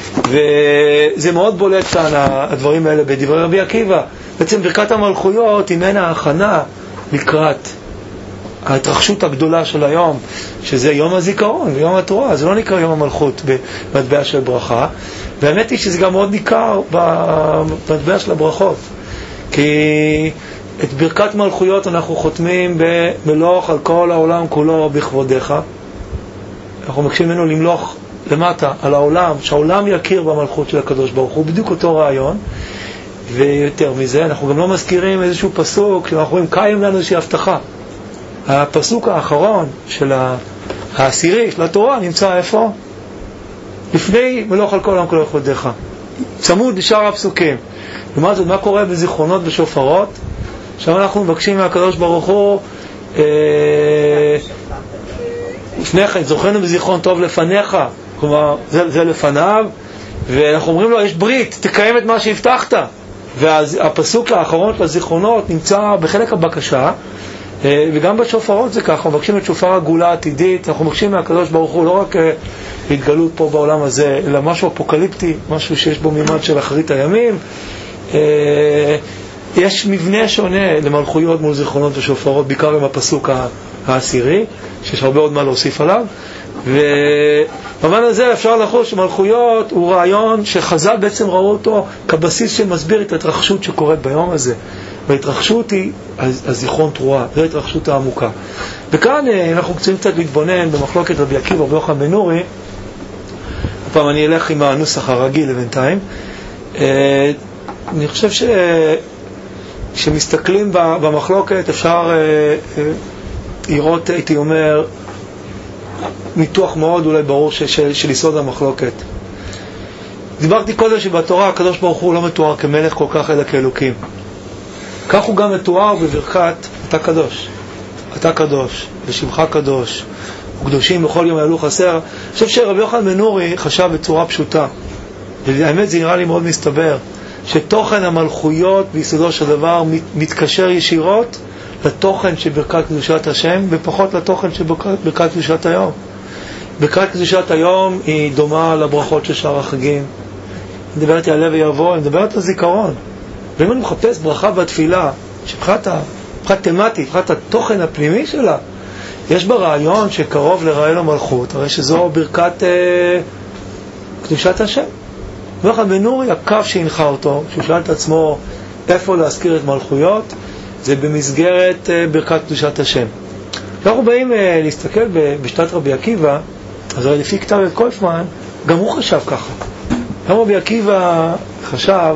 וזה מאוד בולט כאן הדברים האלה בדברי רבי עקיבא. בעצם ברכת המלכויות היא ממנה ההכנה לקראת ההתרחשות הגדולה של היום, שזה יום הזיכרון ויום התורה. זה לא נקרא יום המלכות במטבע של ברכה, והאמת היא שזה גם מאוד ניכר במטבע של הברכות, כי את ברכת מלכויות אנחנו חותמים במלוך על כל העולם כולו בכבודך. אנחנו מבקשים ממנו למלוך למטה על העולם, שהעולם יכיר במלכות של הקדוש ברוך הוא. בדיוק אותו רעיון. ויותר מזה, אנחנו גם לא מזכירים איזשהו פסוק שאנחנו רואים קיים לנו איזושהי הבטחה. הפסוק האחרון של העשירי של התורה נמצא איפה? לפני מלוך על כל העולם כולו בכבודך, צמוד לשאר הפסוקים. לעומת זאת, מה קורה בזיכרונות ושופרות? עכשיו אנחנו מבקשים מהקדוש ברוך הוא אה, לפני כן, זוכרנו בזיכרון טוב לפניך, כלומר זה, זה לפניו, ואנחנו אומרים לו יש ברית, תקיים את מה שהבטחת. והפסוק האחרון של הזיכרונות נמצא בחלק הבקשה, וגם בשופרות זה ככה. אנחנו מבקשים את שופר הגאולה העתידית, אנחנו מבקשים מהקדוש ברוך הוא לא רק התגלות פה בעולם הזה, אלא משהו אפוקליפטי, משהו שיש בו מימד של אחרית הימים. יש מבנה שונה למלכויות מול זיכרונות ושופרות, בעיקר עם הפסוק העשירי, שיש הרבה עוד מה להוסיף עליו. ובמובן הזה אפשר לחוש שמלכויות הוא רעיון שחז"ל בעצם ראו אותו כבסיס שמסביר את ההתרחשות שקורית ביום הזה. וההתרחשות היא הזיכרון תרועה, זו ההתרחשות העמוקה. וכאן אנחנו רוצים קצת להתבונן במחלוקת רבי עקיבא ורבי יוחנן בן נורי. הפעם אני אלך עם הנוסח הרגיל לבינתיים. אני חושב ש... כשמסתכלים במחלוקת אפשר לראות, הייתי אומר, ניתוח מאוד אולי ברור של, של, של יסוד המחלוקת. דיברתי קודם שבתורה הקדוש ברוך הוא לא מתואר כמלך כל כך אלא כאלוקים. כך הוא גם מתואר בברכת אתה קדוש, אתה קדוש ושמך קדוש וקדושים בכל יום יעלו חסר. אני חושב שרבי יוחנן בן נורי חשב בצורה פשוטה, האמת זה נראה לי מאוד מסתבר, שתוכן המלכויות ביסודו של דבר מתקשר ישירות לתוכן של ברכת קדושת השם ופחות לתוכן של ברכת קדושת היום. ברכת קדושת היום היא דומה לברכות של שאר החגים. אני מדברת על לב ויבוא, אני מדברת על זיכרון. ואם אני מחפש ברכה בתפילה שבחת תמטית, מבחינת התוכן הפנימי שלה, יש בה רעיון שקרוב לרעיון המלכות, הרי שזו ברכת אה, קדושת השם. רבי יוחנן בן נורי, הקו שהנחה אותו, שהוא שאל את עצמו איפה להזכיר את מלכויות, זה במסגרת אה, ברכת קדושת השם. אנחנו באים אה, להסתכל בשתת רבי עקיבא, אז הרי לפי כתב את קויפמן, גם הוא חשב ככה. גם רבי עקיבא חשב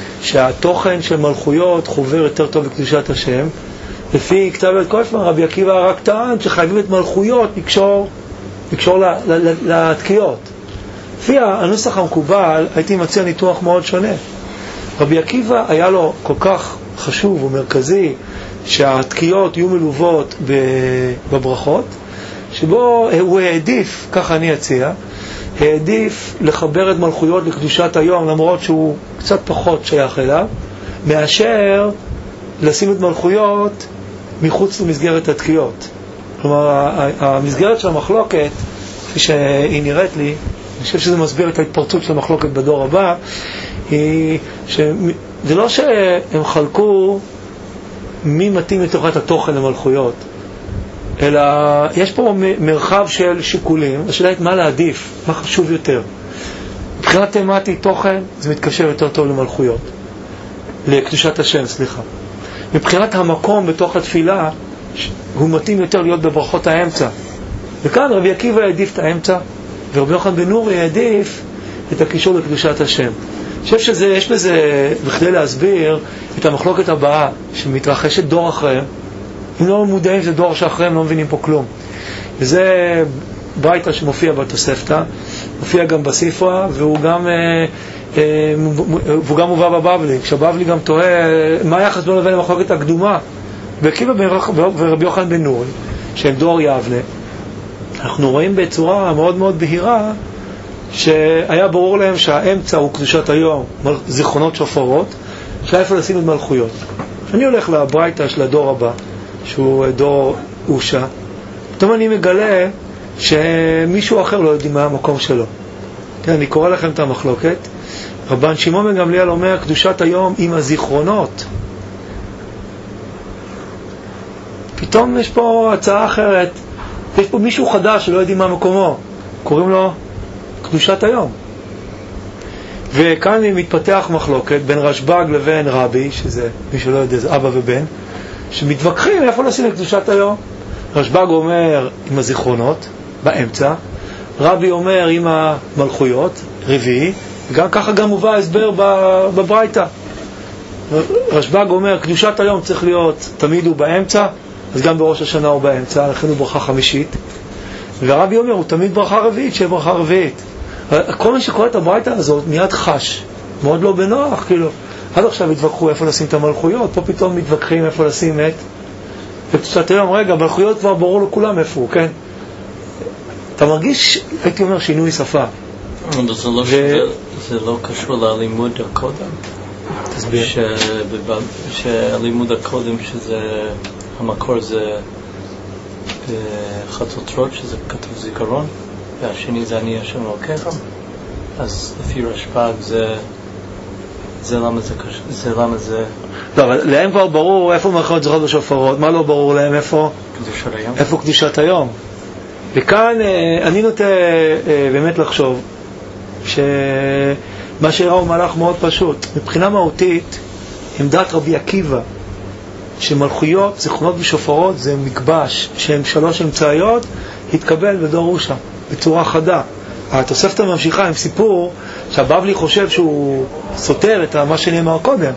שהתוכן של מלכויות חובר יותר טוב בקדושת השם. לפי כתב את קויפמן, רבי עקיבא רק טען שחייבים את מלכויות לקשור, לקשור לתקיעות. לפי הנוסח המקובל, הייתי מציע ניתוח מאוד שונה. רבי עקיבא היה לו כל כך חשוב ומרכזי שהתקיעות יהיו מלוות בברכות, שבו הוא העדיף, ככה אני אציע, העדיף לחבר את מלכויות לקדושת היום, למרות שהוא קצת פחות שייך אליו, מאשר לשים את מלכויות מחוץ למסגרת התקיעות. כלומר, המסגרת של המחלוקת, כפי שהיא נראית לי, אני חושב שזה מסביר את ההתפרצות של המחלוקת בדור הבא, היא שזה לא שהם חלקו מי מתאים לתוכת התוכן למלכויות, אלא יש פה מרחב של שיקולים, השאלה היא מה להעדיף, מה חשוב יותר. מבחינת תמטית תוכן, זה מתקשר יותר טוב למלכויות, לקדושת השם, סליחה. מבחינת המקום בתוך התפילה, הוא מתאים יותר להיות בברכות האמצע. וכאן רבי עקיבא העדיף את האמצע, ורבי יוחנן בן נורי העדיף את הקישור לקדושת השם. אני חושב שזה, יש בזה, בכדי להסביר את המחלוקת הבאה, שמתרחשת דור אחריהם. אם לא מודעים שזה דור שאחריהם, לא מבינים פה כלום. וזה ברייתא שמופיע בתוספתא, מופיע גם בספרה, והוא גם, אה, אה, והוא גם מובא בבבלי. כשהבבלי גם תוהה, מה היחס בין לבין המחלוקת הקדומה? ועקיבא ורבי יוחנן בן נורי, שהם דור יבנה, אנחנו רואים בצורה מאוד מאוד בהירה, שהיה ברור להם שהאמצע הוא קדושת היום, זיכרונות שופרות, שהיה איפה לשים את מלכויות. אני הולך לברייתא של הדור הבא, שהוא דור אושה, פתאום אני מגלה שמישהו אחר לא יודעים מה המקום שלו. כן, אני קורא לכם את המחלוקת. רבן שמעון בן גמליאל אומר, קדושת היום עם הזיכרונות. פתאום יש פה הצעה אחרת, יש פה מישהו חדש שלא יודעים מה מקומו, קוראים לו קדושת היום. וכאן מתפתח מחלוקת בין רשב"ג לבין רבי, שזה מי שלא יודע, זה אבא ובן, שמתווכחים איפה לשים את קדושת היום. רשב"ג אומר עם הזיכרונות באמצע, רבי אומר עם המלכויות רביעי, גם ככה גם מובא הסבר בברייתא. רשב"ג אומר קדושת היום צריך להיות תמיד הוא באמצע, אז גם בראש השנה הוא באמצע, לכן הוא ברכה חמישית. והרבי אומר הוא תמיד ברכה רביעית, שיהיה ברכה רביעית. כל מי שקורא את הברייתא הזאת מיד חש, מאוד לא בנוח, כאילו עד עכשיו התווכחו איפה לשים את המלכויות, פה פתאום מתווכחים איפה לשים את וקדושת היום. רגע, המלכויות כבר ברור לכולם איפה הוא, כן? אתה מרגיש, הייתי אומר, שינוי שפה. אבל זה לא, שווה, זה לא קשור ללימוד הקודם. תסביר. שהלימוד הקודם, שזה, המקור זה בחצוצרות, שזה כתוב זיכרון, והשני זה אני השם אלוקיך. אז לפי רשב"ג זה... זה למה זה קשור, זה למה זה... לא, אבל להם כבר ברור איפה מלכויות זכרות ושופרות, מה לא ברור להם איפה? קדושת היום. איפה קדושת היום. וכאן אני נוטה באמת לחשוב שמה שראה הוא מהלך מאוד פשוט. מבחינה מהותית, עמדת רבי עקיבא שמלכויות, זיכרונות ושופרות זה מקבש שהן שלוש אמצעיות, התקבל בדור רושה בצורה חדה. התוספתא ממשיכה עם סיפור שהבבלי חושב שהוא סותר את מה שנאמר קודם,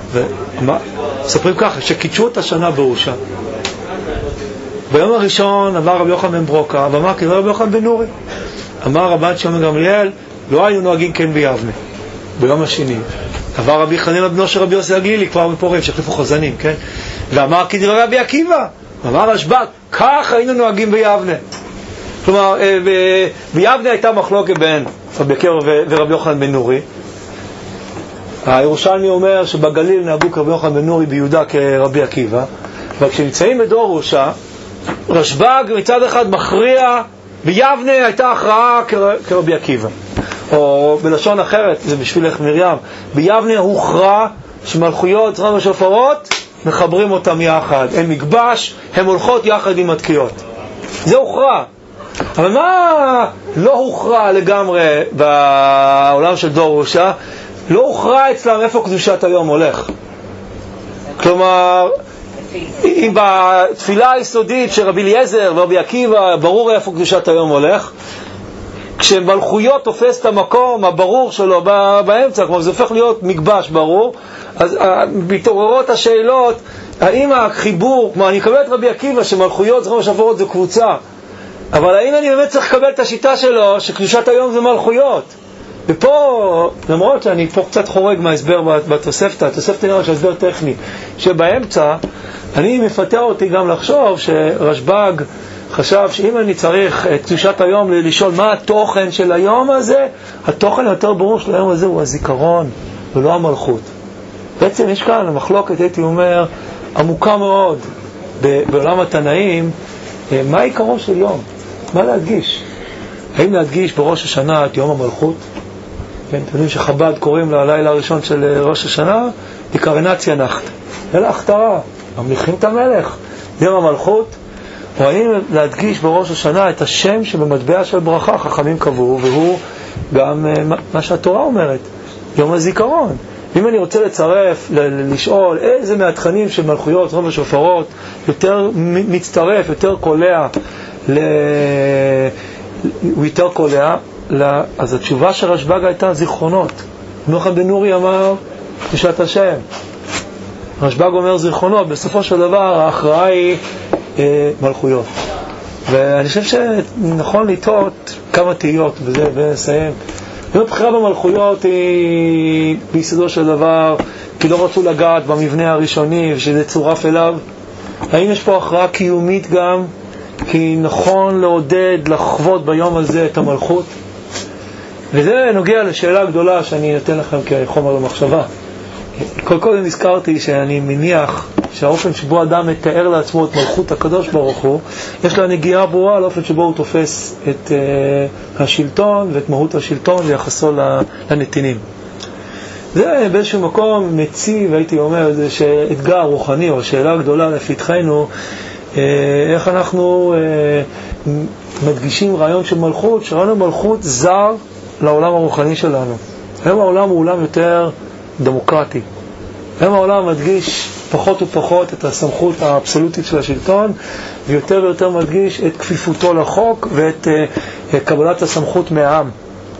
וספרים ככה שקידשו את השנה ברושה. ביום הראשון אמר רבי יוחנן בן ברוקה ואמר כי רבי יוחנן בן נורי, אמר רבן שמעון גמליאל לא היו נוהגים כן ביבנה. ביום השני עבר רבי חנינא בנו של רבי יוסי הגלילי כבר בפורים שהחליפו חזנים, כן? ואמר כדברי רבי עקיבא, אמר רשב"ג כך היינו נוהגים ביבנה. כלומר ביבנה הייתה מחלוקת בין רבי עקיבא ורבי יוחנן בן נורי. הירושלמי אומר שבגליל נהגו כרבי יוחנן בן נורי, ביהודה כרבי עקיבא. וכשנמצאים בדור רושה, רשב"ג מצד אחד מכריע, ביבנה הייתה הכרעה כרבי עקיבא. או בלשון אחרת, זה בשבילך מרים, ביבנה הוכרע שמלכויות זרם ושופרות מחברים אותם יחד, הם מקבש, הם הולכות יחד עם התקיעות, זה הוכרע. אבל מה לא הוכרע לגמרי בעולם של דור רושה? לא הוכרע אצלם איפה קדושת היום הולך. כלומר, אם בתפילה היסודית של רבי אליעזר ורבי עקיבא ברור איפה קדושת היום הולך, כשמלכויות תופס את המקום הברור שלו באמצע, כלומר זה הופך להיות מקבש ברור, אז מתעוררות השאלות, האם החיבור, כלומר אני אקבל את רבי עקיבא שמלכויות זרם ושופרות זה קבוצה, אבל האם אני באמת צריך לקבל את השיטה שלו שקדושת היום זה מלכויות? ופה, למרות שאני פה קצת חורג מההסבר בתוספתא, התוספתא נראה שהסבר טכני שבאמצע, אני מפתח אותי גם לחשוב שרשב"ג חשב שאם אני צריך את קדושת היום לשאול מה התוכן של היום הזה, התוכן היותר ברור של היום הזה הוא הזיכרון ולא המלכות. בעצם יש כאן המחלוקת, הייתי אומר, עמוקה מאוד בעולם התנאים, מה העיקרו של יום? מה להדגיש? האם להדגיש בראש השנה את יום המלכות? כן, אתם יודעים שחב"ד קוראים ללילה הראשון של ראש השנה דיקרנציה נחת, אלא הכתרה, ממליכים את המלך, יום המלכות. או האם להדגיש בראש השנה את השם שבמטבע של ברכה חכמים קבעו, והוא גם מה שהתורה אומרת, יום הזיכרון. אם אני רוצה לצרף, לשאול איזה מהתכנים של מלכויות זרם ושופרות יותר מצטרף, יותר קולע, הוא יותר קולע, אז התשובה של רשב"ג הייתה זיכרונות. רבי יוחנן בן נורי אמר קדושת השם, רשב"ג אומר זיכרונות. בסופו של דבר ההכרעה היא מלכויות. ואני חושב שנכון לטעות כמה תהיות וזה ונסיים. אם הבחירה במלכויות היא ביסודו של דבר כי לא רצו לגעת במבנה הראשוני ושזה צורף אליו, האם יש פה הכרעה קיומית גם כי נכון לעודד לחוות ביום הזה את המלכות? וזה נוגע לשאלה גדולה שאני נותן לכם כחומר למחשבה. כל קודם הזכרתי שאני מניח שהאופן שבו אדם מתאר לעצמו את מלכות הקדוש ברוך הוא, יש לה נגיעה ברורה על האופן שבו הוא תופס את uh, השלטון ואת מהות השלטון ויחסו לנתינים. זה באיזשהו מקום מציב, הייתי אומר, זה שאתגר רוחני או שאלה גדולה לפתחנו, uh, איך אנחנו uh, מדגישים רעיון של מלכות, שרעיון המלכות זר לעולם הרוחני שלנו. היום העולם הוא עולם יותר דמוקרטי. היום העולם מדגיש פחות ופחות את הסמכות האבסולוטית של השלטון, ויותר ויותר מדגיש את כפיפותו לחוק ואת uh, קבלת הסמכות מהעם.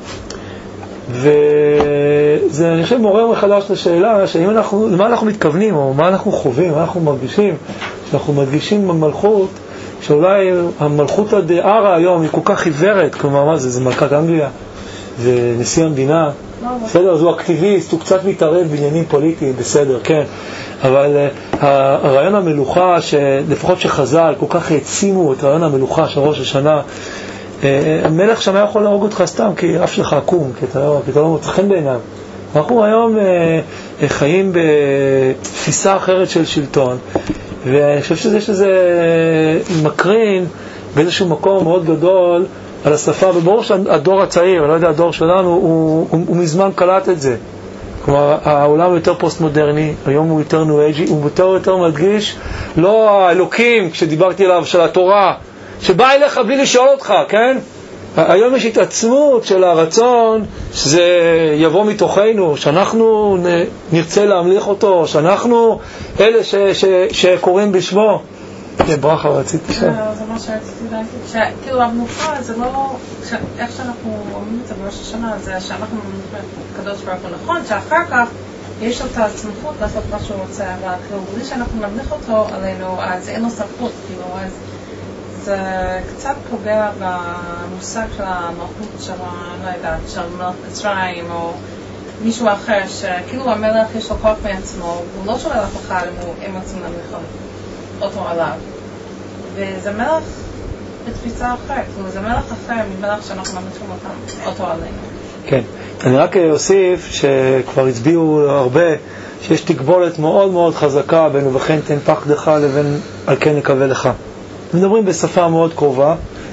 וזה אני חושב מעורר מחדש לשאלה שאם אנחנו, למה אנחנו מתכוונים או מה אנחנו חווים, מה אנחנו מרגישים, שאנחנו מדגישים במלכות, שאולי המלכות הדערה היום היא כל כך עיוורת, כלומר מה זה, זה מלכת אנגליה, זה נשיא המדינה, בסדר, אז הוא אקטיביסט, הוא קצת מתערב בעניינים פוליטיים, בסדר, כן, אבל uh, הרעיון המלוכה, לפחות שחז"ל כל כך העצימו את רעיון המלוכה של ראש השנה, uh, המלך שם היה יכול להרוג אותך סתם, כי אף שלך עקום, כי אתה לא, כי אתה לא מוצא חן בעיניו. אנחנו היום uh, חיים בתפיסה אחרת של שלטון, ואני חושב שזה שזה מקרין באיזשהו מקום מאוד גדול על השפה, וברור שהדור הצעיר, אני לא יודע, הדור שלנו, הוא, הוא, הוא מזמן קלט את זה. כלומר, העולם הוא יותר פוסט-מודרני, היום הוא יותר ניו-אייג'י, הוא יותר יותר מדגיש, לא האלוקים, כשדיברתי עליו, של התורה, שבא אליך בלי לשאול אותך, כן? היום יש התעצמות של הרצון שזה יבוא מתוכנו, שאנחנו נרצה להמליך אותו, שאנחנו אלה ש, ש, שקוראים בשמו. ברכה, רציתי שם. זה מה שרציתי להגיד, שכאילו המנוחה זה לא, איך שאנחנו אומרים את זה בראש השנה, זה שאנחנו קדוש ברוך הוא, נכון, שאחר כך יש לו את הסמכות לעשות מה שהוא רוצה, אבל כאילו בלי שאנחנו נמליך אותו עלינו, אז אין לו סמכות, כאילו, אז זה קצת פוגע במושג של המלכות של, לא יודעת, של מלך מצרים או מישהו אחר, שכאילו המלך יש לו כוח מעצמו, הוא לא שואל אף אחד אם הוא אם רוצים להמליך אותו עליו. וזה מלך בתפיסה אחרת, זה מלך אחר ממלך שאנחנו ממליכים אותו עלינו. כן, אני רק אוסיף שכבר הצביעו הרבה שיש תקבולת מאוד מאוד חזקה בין ובכן תן פחדך לבין על כן נקווה לך. מדברים בשפה מאוד קרובה.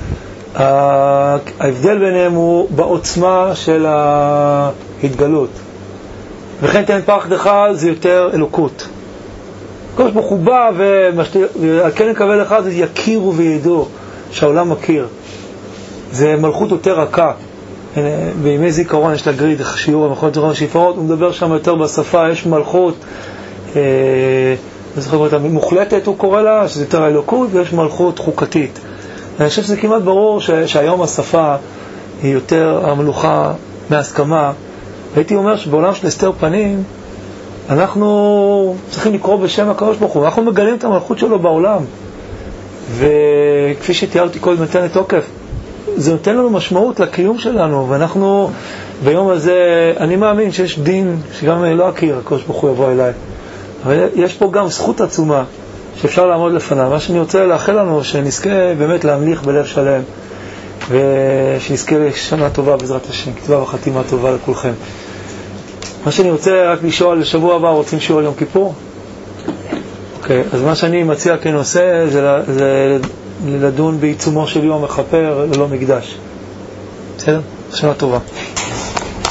ההבדל ביניהם הוא בעוצמה של ההתגלות. וכן תן פחדך זה יותר אלוקות. כל שבוך הוא בא ועל כן נקווה לך זה יכירו וידעו שהעולם מכיר. זה מלכות יותר רכה. בימי זיכרון יש לגריד שיעור המלכות זיכרון שיפרות, הוא מדבר שם יותר בשפה, יש מלכות אה, מוחלטת הוא קורא לה, שזה יותר אלוקות, ויש מלכות חוקתית. אני חושב שזה כמעט ברור ש, שהיום השפה היא יותר המלוכה מהסכמה. הייתי אומר שבעולם של הסתר פנים אנחנו צריכים לקרוא בשם הקדוש ברוך הוא, אנחנו מגלים את המלכות שלו בעולם, וכפי שתיארתי קודם נותן תוקף, זה נותן לנו משמעות לקיום שלנו, ואנחנו ביום הזה, אני מאמין שיש דין שגם אני לא אכיר, הקדוש ברוך הוא יבוא אליי, אבל יש פה גם זכות עצומה שאפשר לעמוד לפניו. מה שאני רוצה לאחל לנו שנזכה באמת להמליך בלב שלם, ושנזכה לשנה טובה בעזרת השם, כתבה וחתימה טובה לכולכם. מה שאני רוצה רק לשאול, לשבוע הבא רוצים שיעור יום כיפור? אוקיי, אז מה שאני מציע כנושא זה, זה לדון בעיצומו של יום מכפר ללא מקדש. בסדר? שנה טובה.